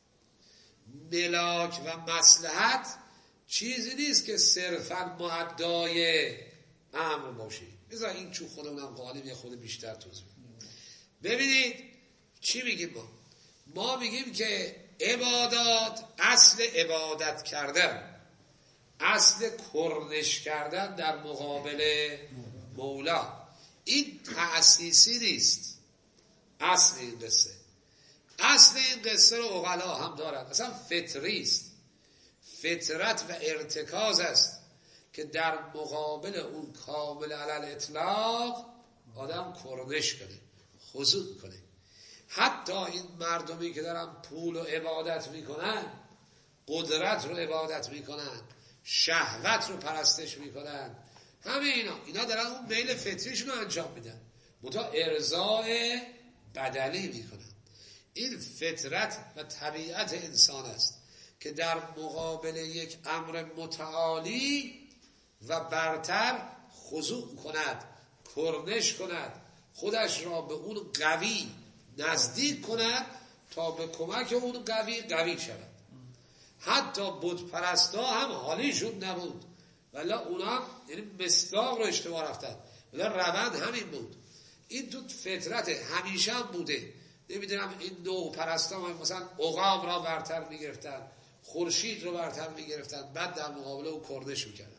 ملاک و مصلحت چیزی نیست که صرفا معدای امر باشه. بذار این چون خودمونم قالب یه خود بیشتر توضیح. ببینید چی میگیم ما؟ ما میگیم که عبادات، اصل عبادت کردن، اصل کرنش کردن در مقابل مولا، این تأسیسی نیست. اصل این قصه، اصل این قصه رو عقلا هم دارن، اصلا فطری است، فطرت و ارتکاز است که در مقابل اون کامل علی الاطلاق آدم کرنش کنه، خضوع کنه. حتی این مردمی که دارن پول و عبادت میکنن، قدرت رو عبادت میکنن، شهوت رو پرستش میکنن، همه اینا اینا دارن اون میل فطریشون رو انجام میدن، منتها ارضاء بدلی میکنن. این فطرت و طبیعت انسان است که در مقابل یک امر متعالی و برتر خضوع کند، کرنش کند، خودش را به اون قوی نزدیک کند تا به کمک اون قوی قوی شود. حتی بت پرستا هم حالیشون نبود، ولی اونا یعنی مصداق رو اشتباه رفتن، ولی روند همین بود. این تو فطرت همیشه هم بوده. نمیدونم این نوع پرستا مثلا عقاب را برتر میگرفتن، خورشید رو برتر میگرفتن، بعد در مقابله او کرنش میکردن.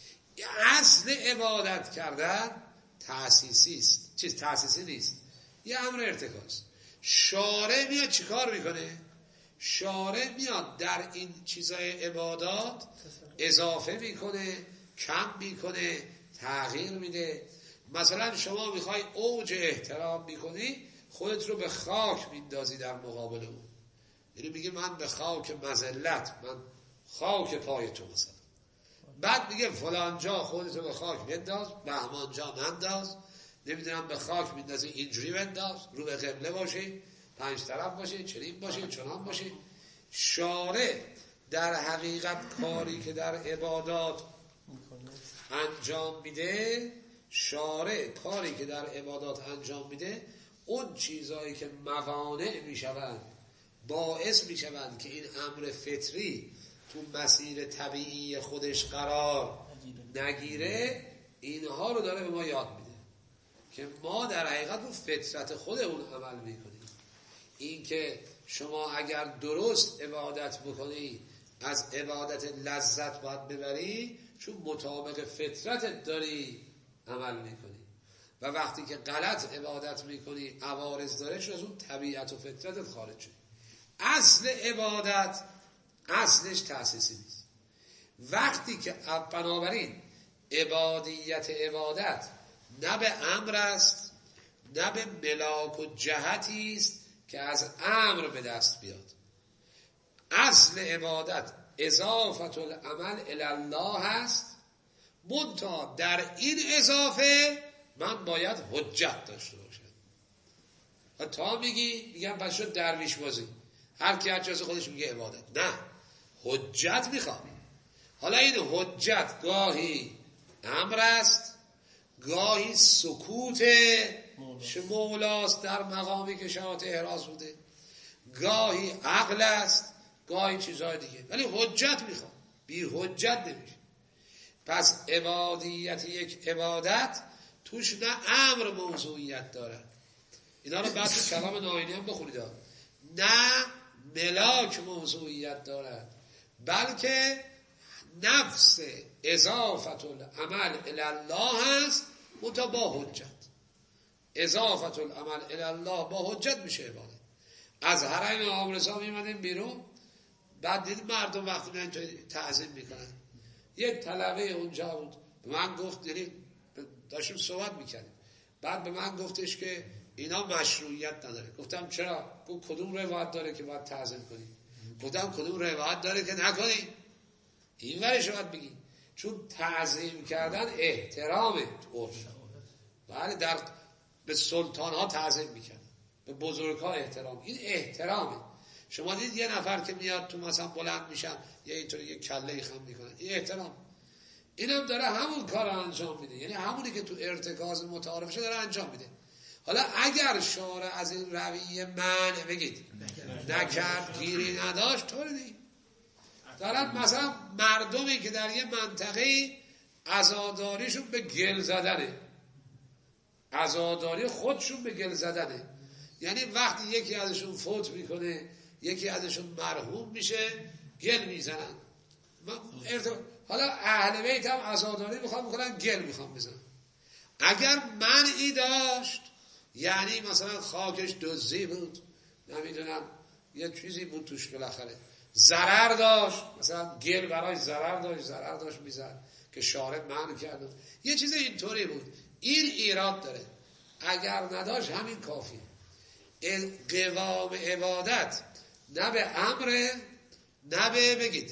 اصل عبادت کردن تأسیسی است، چیز تأسیسی نیست، یه امر ارتکاز. شارع میاد چی کار میکنه؟ شارع میاد در این چیزای عبادات اضافه میکنه، کم میکنه، تغییر میده. مثلا شما میخوای اوج احترام میکنی، خودت رو به خاک میندازی در مقابل اون، یعنی میگه من به خاک مذلت، من خاک پای تو مثلا. بعد میگه فلان جا خودت رو به خاک بنداز، بهمان جا ننداز، نمیدونم به خاک میندازی اینجوری بنداز، رو به قبله باشی، پنج طرف باشی، چنین باشی، چنان باشی. شارع در حقیقت کاری که در عبادات انجام میده، شارع کاری که در عبادات انجام میده، اون چیزایی که موانع میشوند، باعث میشوند که این امر فطری تو مسیر طبیعی خودش قرار نگیره، اینها رو داره به ما یاد میده که ما در حقیقت رو فطرت خودمون عمل میکنیم. این که شما اگر درست عبادت بکنی، از عبادت لذت باید ببری، چون مطابق فطرتت داری عمل میکنی. و وقتی که غلط عبادت میکنی، عوارض داره، چون از اون طبیعت و فطرتت خارج شد. اصل عبادت اصلش تأسیسی نیست. وقتی که بنابراین عبادیت عبادت نه به امر است، نه به ملاک و جهتی است که از امر به دست بیاد. اصل عبادت اضافت العمل الی الله هست، منتها در این اضافه من باید حجت داشته باشم. و تا میگی میگم پس شد درویش بازی، هر کی هر چیز خودش میگه عبادت. نه، حجت میخوام. حالا این حجت گاهی امر است، گاهی سکوت مولاست در مقامی که شهادت احراز بوده، گاهی عقل است، گاهی چیزهای دیگه، ولی حجت میخوام. بی حجت نمیشه. پس عبادیت یک عبادت توش نه امر موضوعیت داره، اینا رو بعد تو کلام ناینی هم بخونید، نه ملاک موضوعیت داره، بلکه نفس اضافت العمل الی الله هست، منتها با حجت. اضافت العمل الی الله با حجت میشه عبادت. از حرم آقا رضا میمدیم بیرون، بعد دید مردم وقتی میان تعظیم میکنن، یک طلبه اونجا بود به من گفت، یعنی داشتیم صحبت میکردیم، بعد به من گفتش که اینا مشروعیت نداره. گفتم چرا؟ گفت کدوم روایت داره که باید تعظیم کنی؟ گفتم کدوم روایت داره که نکنی؟ این ورش باید بگی، چون تعظیم کردن احترامه تو عرف. بله، در به سلطان ها تعظیم میکردن، به بزرگ ها احترام، این احترامه. شما دید یه نفر که میاد تو مثلا بلند میشن یه اینطوری یه کله خم میکنن، این احترام. اینم داره همون کار رو انجام میده، یعنی همونی که تو ارتکاز متعارف شده داره انجام میده. حالا اگر شارع از این رویه منع بگید نکرد، گیری نداشت، طوری نیست. دارن مثلا مردمی که در یه منطقه عزاداریشون به گل زدنه، عزاداری خودشون به گل زدنه، یعنی وقتی یکی ازشون فوت میکنه، یکی ازشون مرحوم میشه، گل میزنن. ارتب... حالا اهل بیت هم عزاداری میخوان میکنن، گل میخوان بزنن. اگر منعی داشت، یعنی مثلا خاکش دزدی بود، نمیدونم یه چیزی بود توش، بالاخره ضرر داشت، مثلا گل برای ضرر داشت، ضرر داشت میزد که شارع منع کرد، یه چیز اینطوری بود، این ایراد داره. اگر نداشت همین کافیه. قوام عبادت نه به امر، نه به بگید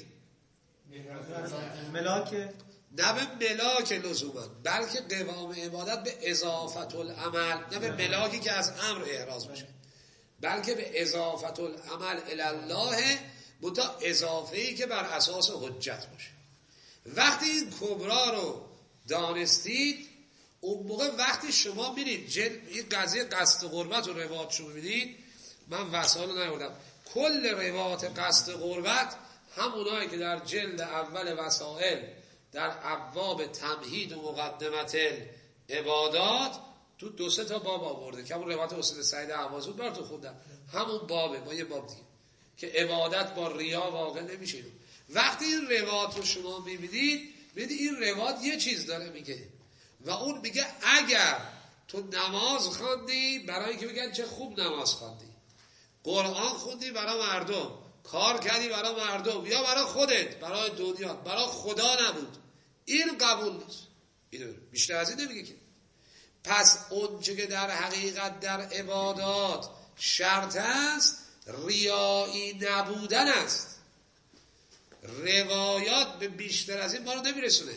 ملاک، نه به ملاک لزوما، بلکه قوام عبادت به اضافت العمل، نه به ملاکی که از امر احراز بشه، بلکه به اضافت العمل الالله، متا اضافه‌ای که بر اساس حجت باشه. وقتی این کبرا رو دانستید، اون موقع وقتی شما میرید جل... این قضیه قصد قربت و روایت شما میدید، من وسائل رو نیاوردم، کل روایت قصد قربت همونایی که در جلد اول وسائل در ابواب تمهید و مقدمت عبادات تو دو سه تا باب آورده که همون روایت استاد سعید اهوازی براتون خوندم، همون بابه با یه باب دیگه که عبادت با ریا واقع نمیشه. وقتی این روایت رو شما میبینید، ببینید این روایت یه چیز داره میگه و اون میگه اگر تو نماز خواندی برای اینکه بگن چه خوب نماز خواندی، قرآن خوندی برای مردم، کار کردی برای مردم یا برای خودت، برای دنیا، برای خدا نبود، این قبول نیست. اینو بیشتر از این نمیگه که. پس اون چه که در حقیقت در عبادات شرط است، ریایی نبودن است. روایات به بیشتر از این ما رو نمیرسونه،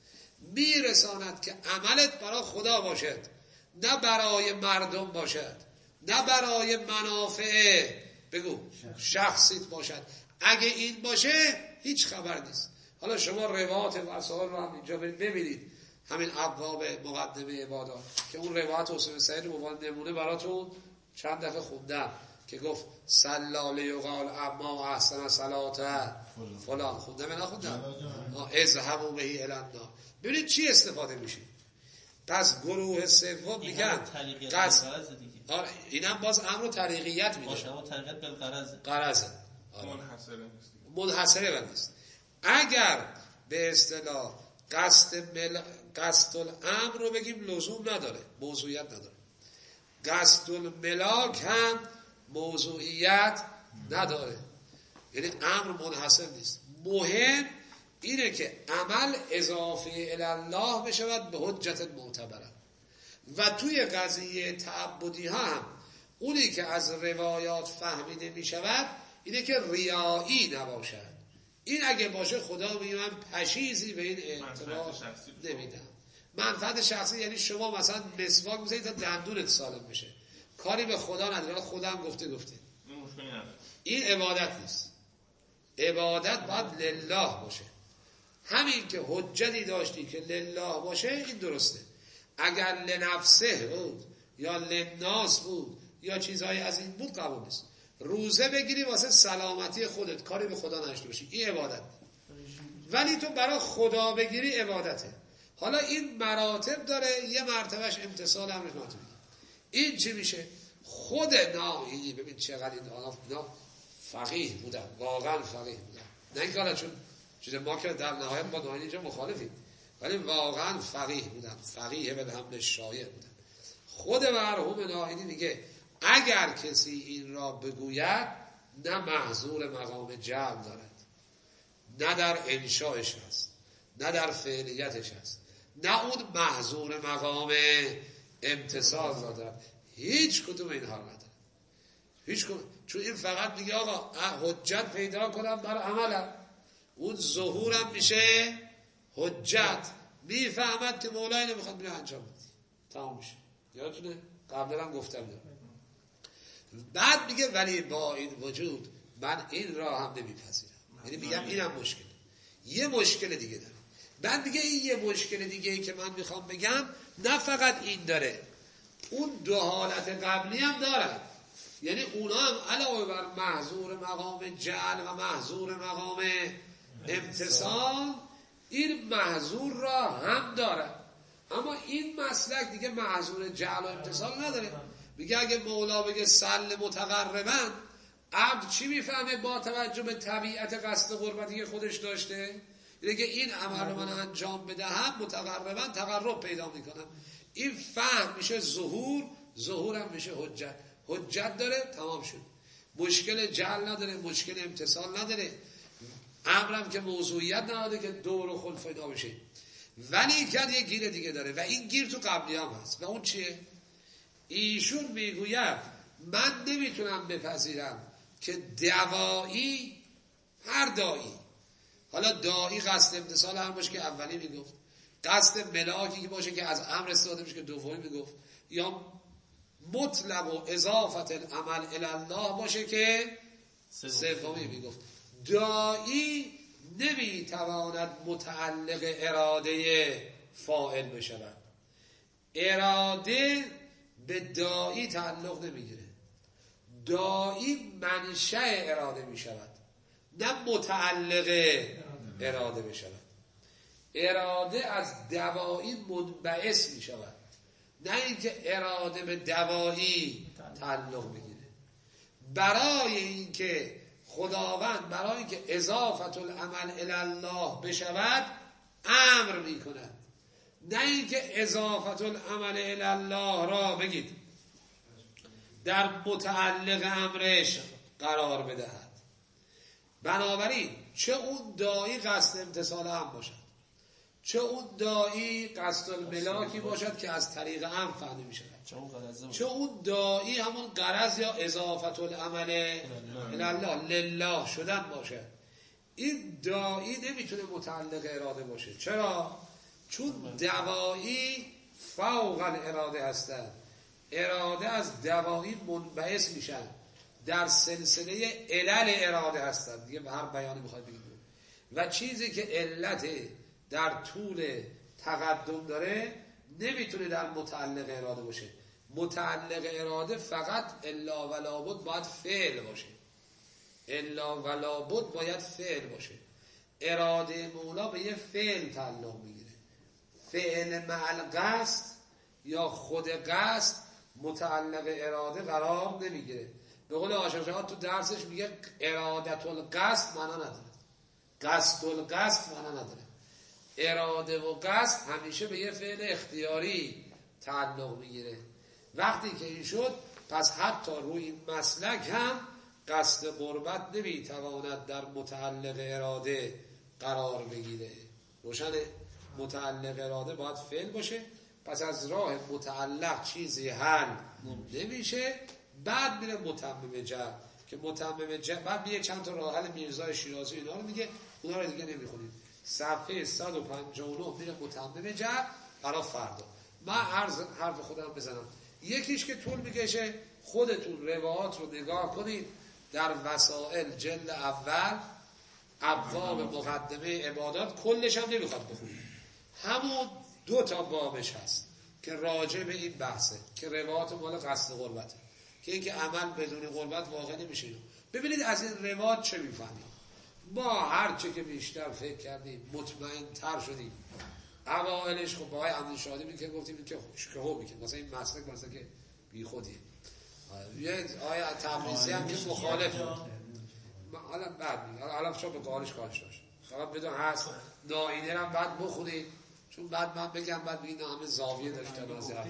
میرساند که عملت برای خدا باشد، نه برای مردم باشد، نه برای منافع بگو شخصیت باشد. اگه این باشه هیچ خبر نیست. حالا شما روایات وسائل رو هم اینجا ببینید، همین ابواب مقدمه عبادات که اون روایت حسین سعید رو به نمونه براتون چند دفعه خوندم که گفت صلاله یقال اما احسن صلاته فلان، خوندم یا نخوندم؟ اذهبوا بهی الی النار. ببینید چی استفاده میشه. پس گروه سوم میگن قصد، آره اینم باز امر طریقیت میده، باشه اما طریقت بالغرض غرض منحصره نیست، منحصره نیست. اگر به اصطلاح قصد مل... قصد الامر رو بگیم لزوم نداره، موضوعیت نداره. قصد الملاک هم موضوعیت نداره، یعنی امر منحصر نیست. مهم اینه که عمل اضافه الی الله بشود به حجت معتبره. و توی قضیه تعبدی ها هم اونی که از روایات فهمیده می شود اینه که ریایی نباشد. این اگه باشه خدا میگه من پشیزی به این اعتبار نمیدم. منفعت شخصی یعنی شما مثلا مسواک میزنید تا دندونت سالم بشه، کاری به خدا نداره، خدا هم گفته گفته این عبادت نیست. عبادت باید لله باشه. همین که حجتی داشتی که لله باشه این درسته. اگر لنفسه بود یا لناس بود یا چیزهای از این بود قبول نیست. روزه بگیری واسه سلامتی خودت، کاری به خدا نشته باشی، این عبادت. ولی تو برای خدا بگیری عبادته. حالا این مراتب داره، یه مرتبهش امتثال امر ناتوی. این چی میشه؟ خود ناهی. ببین چقدر این آنها فقیه بودن، واقعا فقیه بودن، نه اینکه حالا چون چیز ما که در نهایت با ناهی اینجا مخالفیم، ولی واقعا فقیه بودن، فقیه به حمل شایع بودن. خود مرحوم ناهینی میگه اگر کسی این را بگوید نه محظور مقام جمع دارد، نه در انشایش هست، نه در فعلیتش هست، نه اون محظور مقام امتصال را دارد، هیچ کدوم اینها نداره، هیچ کدوم. چون این فقط میگه آقا حجت پیدا کنم بر عملم، اون ظهورم میشه حجت، میفهمد که مولای نمیخواد بینه انجام بدی، تمام میشه. یادتونه قبلا هم گفتم دارم. بعد میگه ولی با این وجود من این را هم نمیپذیرم، یعنی میگم اینم مشکل، یه مشکل دیگه داره. بعد میگه این یه مشکل دیگه ای که من میخوام بگم نه فقط این داره، اون دو حالت قبلی هم دارن، یعنی اونا هم علاوه بر محظور مقام جعل و محظور مقام امتصال این محظور را هم دارن. اما این مسلک دیگه محظور جعل و امتصال نداره. میگه اگه مولا بگه سل متقربا، عبد چی میفهمه با توجه به طبیعت قصد قربتی که خودش داشته؟ اینه که این عمل رو من انجام بدهم متقربا تقرب پیدا میکنم. این فهم میشه ظهور، ظهور هم میشه حجت. حجت داره تمام شد، مشکل جعل نداره، مشکل امتصال نداره، امرم که موضوعیت نداره که دور و خلف اینا بشه. ولی که یه گیر دیگه داره و این گیر تو قبلی هم هست و اون چیه؟ ایشون میگوید من نمیتونم بپذیرم که دوایی، هر دایی، حالا دایی قصد امتصال هم باشه که اولی میگفت، قصد ملاکی که باشه که از امر استفاده میشه که دومی میگفت، یا مطلق و اضافت العمل الله باشه که سومی میگفت. دایی نمیتواند متعلق اراده فاعل بشود. اراده به دایی تعلق نمیگیره. دایی منشأ اراده میشود، نه متعلق اراده بشود. اراده از دوایی منبعث میشود، نه اینکه اراده به دوایی تعلق بگیره. برای اینکه خداوند برای اینکه اضافت العمل الی الله بشود امر میکند، نه اینکه اضافت العمل الی الله را بگید در متعلق امرش قرار بدهد. بنابراین چه اون دایی قصد امتصال هم باشد، چه اون دایی قصد الملاکی باشد که از طریق هم فهمی می شود، چه اون دایی همون غرض یا اضافت العمل الله لله شدن باشه، این دایی نمیتونه متعلق اراده باشه. چرا؟ چون دوایی فوق الاراده هستند. اراده از دوایی منبعث میشن، در سلسله علل اراده هستند دیگه، به هر بیانی میخواد بگید. و چیزی که علت در طول تقدم داره نمیتونه در متعلق اراده باشه. متعلق اراده فقط الا و لابد باید فعل باشه، الا و لابد باید فعل باشه. اراده مولا به یه فعل تعلق میگیره. فعل مع القصد یا خود قصد متعلق اراده قرار نمیگیره. به قول آشرشات تو درسش میگه ارادت القصد معنا نداره، قصد القصد معنا نداره. اراده و قصد همیشه به یه فعل اختیاری تعلق میگیره. وقتی که این شد پس حتی روی این مسلک هم قصد قربت نمیتواند در متعلق اراده قرار بگیره. روشنه؟ متعلق اراده باید فعل باشه، پس از راه متعلق چیزی حل نمیشه. بعد میره متمم جر که متمم جر بعد میگه چند تا راه حل میرزای شیرازی اینا رو میگه، اونا رو دیگه نمیخونید. صفحه صد و پنجاه و نه میره متمم جر برای فردا. من عرض حرف خودم بزنم. یکیش که طول میکشه، خودتون روایات رو نگاه کنید در وسائل جلد اول ابواب مقدمه عبادات، کلش هم نمیخواد بخونید، همون دو تا بابش هست که راجع به این بحثه که روایات مال قصد قربته، که اینکه عمل بدون قربت واقع نمیشه. ببینید از این روایات چه میفهمیم. ما هر چه که بیشتر فکر کردیم مطمئن تر شدیم. اوائلش خب با آقای امیرشادی میگه گفتیم که شکوه میگه مثلا این مسلک مثلا که بی خودیه. یه آیا تبریزی هم که مخالف بود. حالا بعد میگه حالا شما به قالش کارش داشت. فقط بدون هست ناینه هم بعد بخونید، چون بعد من بگم بعد بگید همه زاویه داشته بازی حرف.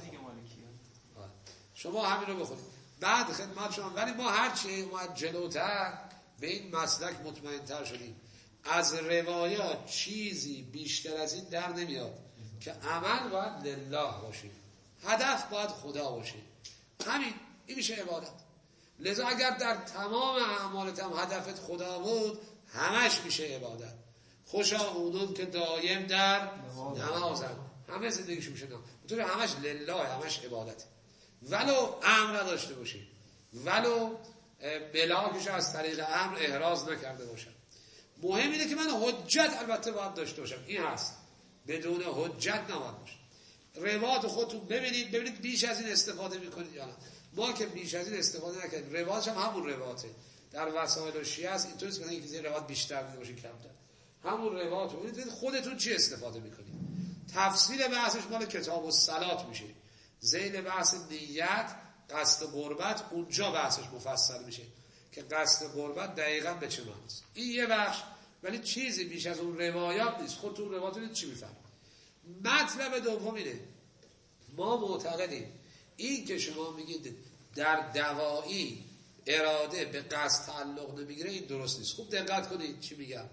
شما همین رو بخونید بعد خدمت شما. ولی ما هرچی اومد جلوتر به این مسلک مطمئن‌تر شدیم. از روایات چیزی بیشتر از این در نمیاد که عمل باید لله باشه، هدف باید خدا باشه. همین این میشه عبادت. لذا اگر در تمام اعمالت هم هدفت خدا بود همش میشه عبادت. خوشا اونون که دایم در نمازن، همه زندگیش میشه نماز، بطور همش لله، همش عبادت. ولو امر نداشته باشه، ولو بلاکش از طریق امر احراز نکرده باشه. مهم اینه که من حجت البته باید داشته باشم، این هست. بدون حجت نباید باشه. روایات خودتون ببینید ببینید بیش از این استفاده میکنید یا نه. ما که بیش از این استفاده نکردیم. روایاتش هم همون روایاته. در وسائل شیعه است اینطوری است که اینکه روایات بیشتر بوده باشه کمتر. همون روایات رو ببینید خودتون چی استفاده میکنید. تفصیل بحثش مال کتاب الصلات میشه. ذیل بحث نیت قصد قربت اونجا بحثش مفصل میشه که قصد قربت دقیقاً به چه معناست. این یه بخش، ولی چیزی بیش از اون روایات نیست. خودتون روایات چی میفهمید؟ مطلب دوم اینه، ما معتقدیم این که شما میگید در دوایی اراده به قصد تعلق نمیگیره، این درست نیست. خوب دقت کنید چی میگم.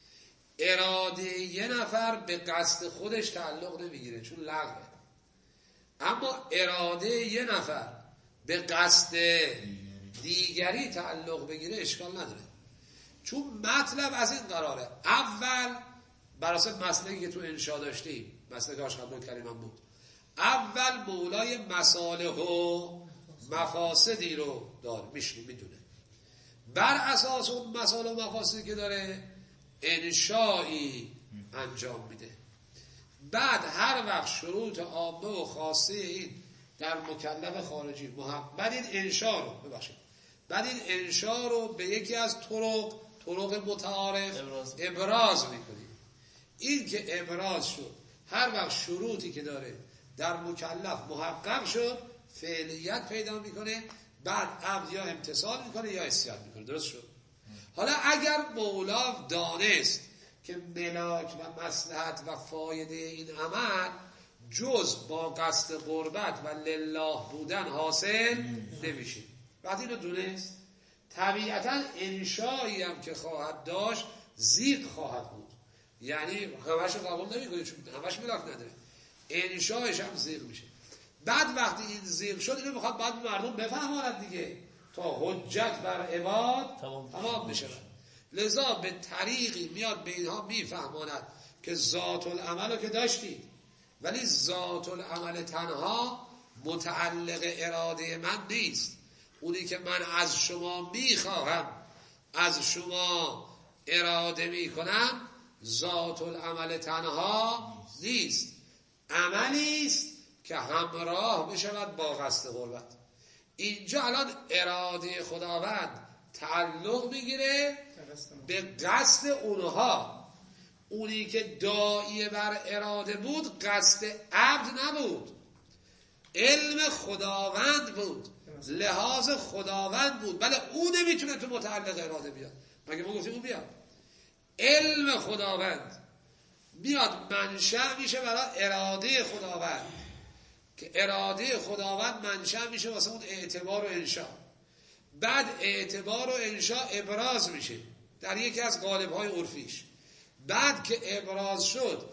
اراده یه نفر به قصد خودش تعلق نمیگیره چون لغوه، اما اراده یه نفر به قصد دیگری تعلق بگیره اشکال نداره، چون مطلب از این قراره. اول براسه مسئله که تو انشا داشتیم، مسئله که آشخدمون کریمم بود، اول مولای مصالح و مفاسدی رو داره، میشنی میدونه، بر اساس اون مصالح و مفاسدی که داره انشایی انجام میده. بعد هر وقت شروط عامه و خاصه این در مکلف خارجی محقق، بعد این انشا رو ببخشید بعد این انشا رو به یکی از طرق طرق متعارف ابراز, ابراز میکنیم. این که ابراز شد هر وقت شروطی که داره در مکلف محقق شد فعلیت پیدا میکنه، بعد عبد یا امتثال میکنه یا عصیان میکنه. درست شد؟ حالا اگر مولا دانست که ملاک و مصلحت و فایده این عمل جز با قصد قربت و لله بودن حاصل نمیشه، وقتی اینو دونست طبیعتا انشایی هم که خواهد داشت زیق خواهد بود، یعنی همش رو قبول نمیکنه چون همش ملاک نداره، انشایش هم زیق میشه. بعد وقتی این زیق شد اینو میخواد بعد مردم بفهماند دیگه تا حجت بر عباد تمام بشه. لذا به طریقی میاد به اینها میفهماند که ذات العمل رو که داشتید، ولی ذات العمل تنها متعلق اراده من نیست. اونی که من از شما میخواهم از شما اراده میکنم ذات العمل تنها نیست، عملی است که همراه بشود با قصد قربت. اینجا الان اراده خداوند تعلق میگیره به قصد اونها. اونی که داعیه بر اراده بود قصد عبد نبود، علم خداوند بود، لحاظ خداوند بود. بله اون نمیتونه تو متعلق اراده بیاد، مگه ما گفتیم اون بیاد؟ علم خداوند بیاد منشأ میشه برای اراده خداوند، که اراده خداوند منشأ میشه واسه اون اعتبار و انشا. بعد اعتبار و انشا ابراز میشه در یکی از قالب‌های عرفیش. بعد که ابراز شد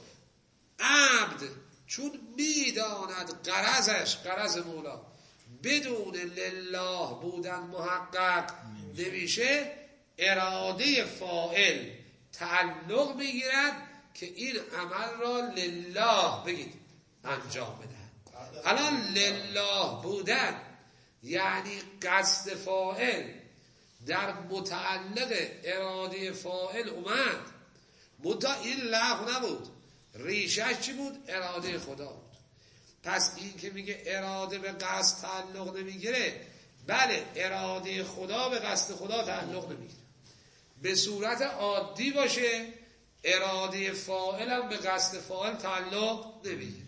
عبد چون میداند غرضش غرض مولا بدون لله بودن محقق نمیشه، اراده فاعل تعلق میگیرد که این عمل را لله بگید انجام بده. الان لله بودن یعنی قصد فاعل در متعلق اراده فاعل اومد، منتها این لغو نبود، ریشش چی بود؟ اراده خدا بود. پس این که میگه اراده به قصد تعلق نمیگیره، بله اراده خدا به قصد خدا تعلق نمیگیره. به صورت عادی باشه اراده فاعل هم به قصد فاعل تعلق نمیگیره.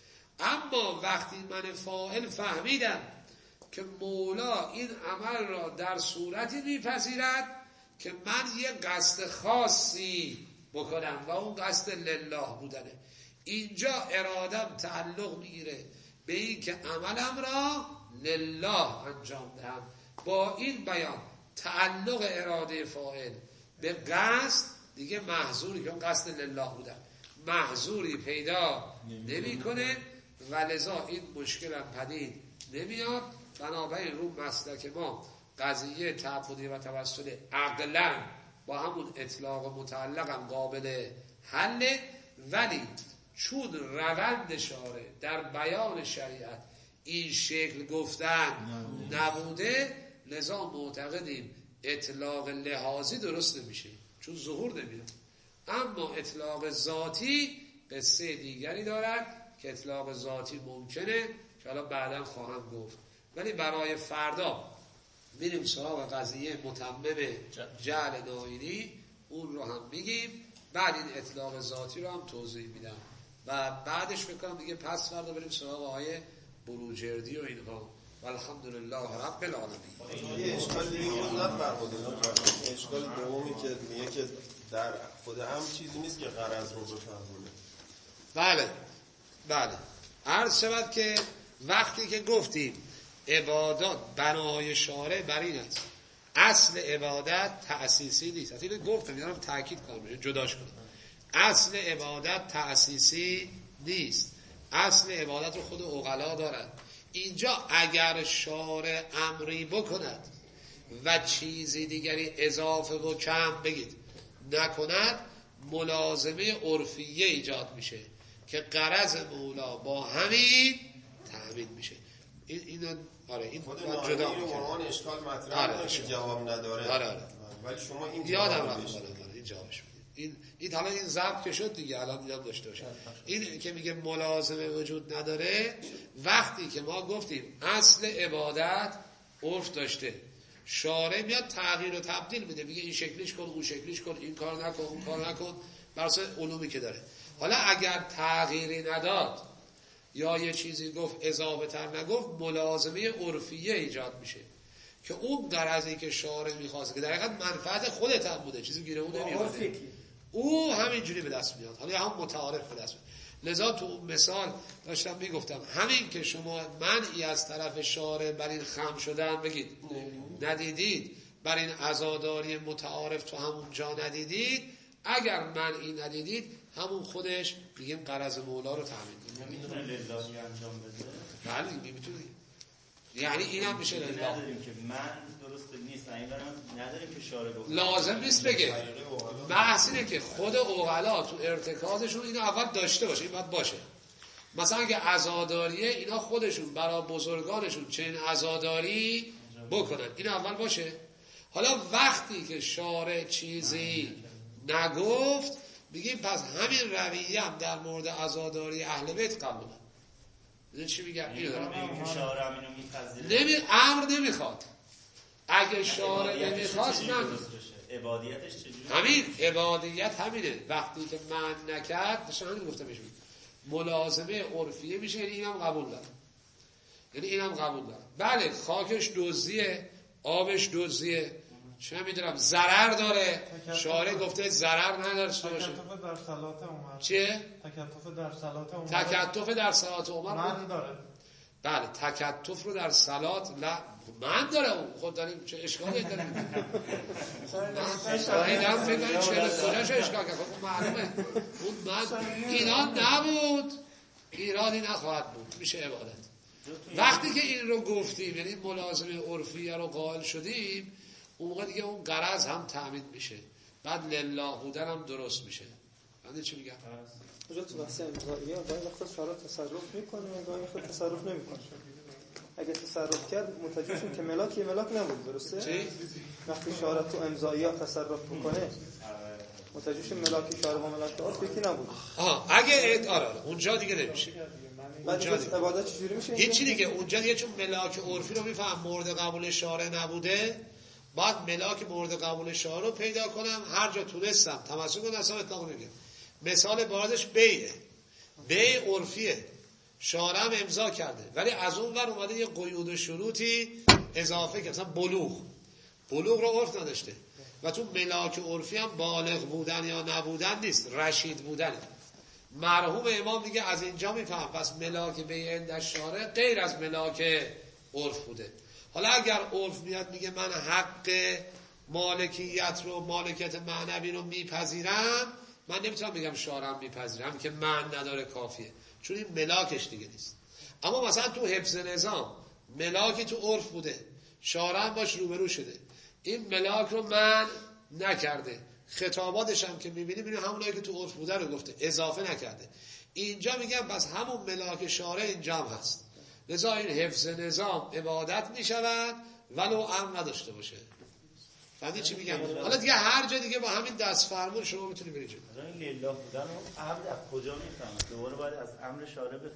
اما وقتی من فاعل فهمیدم که مولا این عمل را در صورتی میپذیرد که من یه قصد خاصی بکنم و اون قصد لله بودنه، اینجا ارادم تعلق میگیره به این که عملم را لله انجام دهم. با این بیان تعلق اراده فاعل به قصد دیگه محظوری که اون قصد لله بودن محظوری پیدا نمی کنه و لذا این مشکل هم پدید نمیاد. بنابراین رو مسلک ما قضیه تعبدی و توسل عقلا با همون اطلاق متعلق هم قابل حله، ولی چون روند شارع در بیان شریعت این شکل گفتن نبوده، لذا معتقدیم اطلاق لحاظی درست نمیشه چون ظهور نمیاد. اما اطلاق ذاتی قصه دیگری دارد که اطلاق ذاتی ممکنه که حالا بعدا خواهم گفت، ولی برای فردا میریم سراغ قضیه متمم جعل ناینی، اون رو هم میگیم، بعد این اطلاق ذاتی رو هم توضیح میدم و بعدش بکنم دیگه پس فردا بریم سراغ آیه بروجردی و اینها. و الحمدلله رب العالمین. یه اشکال دیگه بود نفرمودید اشکال دومی که میگه که در خود هم چیزی نیست که غرض رو بفهمونه. بله بله عرض شود که وقتی که گفتیم عبادات بنای شارع بر این است اصل عبادت تأسیسی نیست. اصلا اینو گفتم میدونم تأکید کنم جداش کنم. اصل عبادت تأسیسی نیست. اصل عبادت رو خود عقلا دارد. اینجا اگر شارع امری بکند و چیزی دیگری اضافه و کم بگید نکند ملازمه عرفیه ایجاد میشه که غرض مولا با همین تأمین میشه. این اینو آره این خود جدا رو قرآن اشکال مطرح آره که جواب نداره. آره آره. ولی شما این یادم رفت این جوابش این این حالا این ضبط که شد دیگه الان اینم داشته باشه. این که میگه ملازمه وجود نداره وقتی که ما گفتیم اصل عبادت عرف داشته شارع میاد تغییر و تبدیل میده میگه این شکلیش کن اون شکلیش کن این کار نکن اون کار نکن بر اساس علومی که داره. حالا اگر تغییری نداد یا یه چیزی گفت اضافه تر نگفت ملازمه عرفیه ایجاد میشه که اون غرضی که شارع میخواسته که در حقیقت منفعت خودت هم بوده چیزی گیره اون نمیاد او همینجوری به دست میاد. حالا هم متعارف به دست میاد. لذا تو اون مثال داشتم میگفتم همین که شما منعی از طرف شارع بر این خم شدن بگید ندیدید بر این عزاداری متعارف تو همون جا ندیدید اگر منعی ندیدید همون خودش میگیم غرض مولا رو تامین کنید. میتونه للهی انجام بده. بله میتونه. یعنی اینم میشه لله. نداریم که من درست نیست این برام نداریم که شارع گفت لازم نیست بگه. بحث اینه که خود عقلا تو ارتکازشون اینو اول داشته باشه این باید باشه. مثلا اگه عزاداریه اینا خودشون برای بزرگانشون چنین عزاداری بکنن این اول باشه. حالا وقتی که شارع چیزی نگفت میگیم پس همین رویه هم در مورد عزاداری اهل بیت قبوله. این چی میگم؟ اینو دارم میگم که شارع اینو میپذیره. نمی امر نمیخواد. اگه شارع نمیخواست نه عبادیتش چجوری؟ همین عبادیت همینه. وقتی که من نکرد داشتم همین گفتم بهش ملازمه عرفیه میشه یعنی اینم قبول دارم. یعنی اینم قبول دارم. بله خاکش دزدیه آبش دزدیه چه میدونم ضرر داره شارع گفته ضرر نداره چه باشه تکتف در صلات عمر چیه تکتف در صلات عمر تکتف در صلات عمر من داره بله تکتف رو در صلات لا من داره اون خود داریم چه اشکالی داریم من دارم فکر کنیم چه کجاش اشکال کرد خب معلومه اون من اینا نبود ایرادی نخواهد بود میشه عبادت. وقتی که این رو گفتیم یعنی ملازمه عرفیه رو قائل شدیم اون موقع دیگه اون غرض هم تأمین میشه بعد لله بودن هم درست میشه. بنده چی میگم؟ اونجا تو بحث امضاییه گاهی وقتا شارع تصرف میکنه گاهی وقتا تصرف نمیکنه. اگه تصرف کرد متوجه شد که ملاک یه ملاک نبود درسته؟ چی؟ وقتی شارع تو امضاییه تصرف بکنه متوجه شد ملاک شارع با ملاک عرف یکی نبود. آها اگه آره اونجا دیگه نمیشه. بعد عبادت چجوری میشه؟ هیچی دیگه اونجا دیگه چون ملاک عرفی رو میفهم مورد قبول شارع نبوده بعد ملاک مورد قبول شارع رو پیدا کنم هر جا تونستم تمسک کنم اصلا اطلاق نمیگم. مثال بارزش بیعه بیع عرفیه شارع هم امضا کرده ولی از اون ور اومده یه قیود و شروطی اضافه کرده مثلا بلوغ بلوغ رو عرف نداشته و تو ملاک عرفی هم بالغ بودن یا نبودن نیست رشید بودنه. مرحوم امام دیگه از اینجا میفهم پس ملاک بیع عند شارع غیر از ملاک عرف بوده. حالا اگر عرف میاد میگه من حق مالکیت رو مالکیت معنوی رو میپذیرم من نمیتونم بگم شارع میپذیرم که من نداره کافیه چون این ملاکش دیگه نیست. اما مثلا تو حفظ نظام ملاکی تو عرف بوده شارع باش روبرو شده این ملاک رو من نکرده خطاباتش هم که میبینی میبینی همونایی که تو عرف بوده رو گفته اضافه نکرده. اینجا میگم پس همون ملاک شارع اینجا هم هست لذا این حفظ نظام عبادت میشود ولو امر نداشته باشه. فهمیدی چی میگم؟ حالا دیگه هر جا دیگه با همین دست فرمون شما میتونی بری جلو. این لله بودن رو امر از کجا میفهمه؟ دوباره باید از امر شارع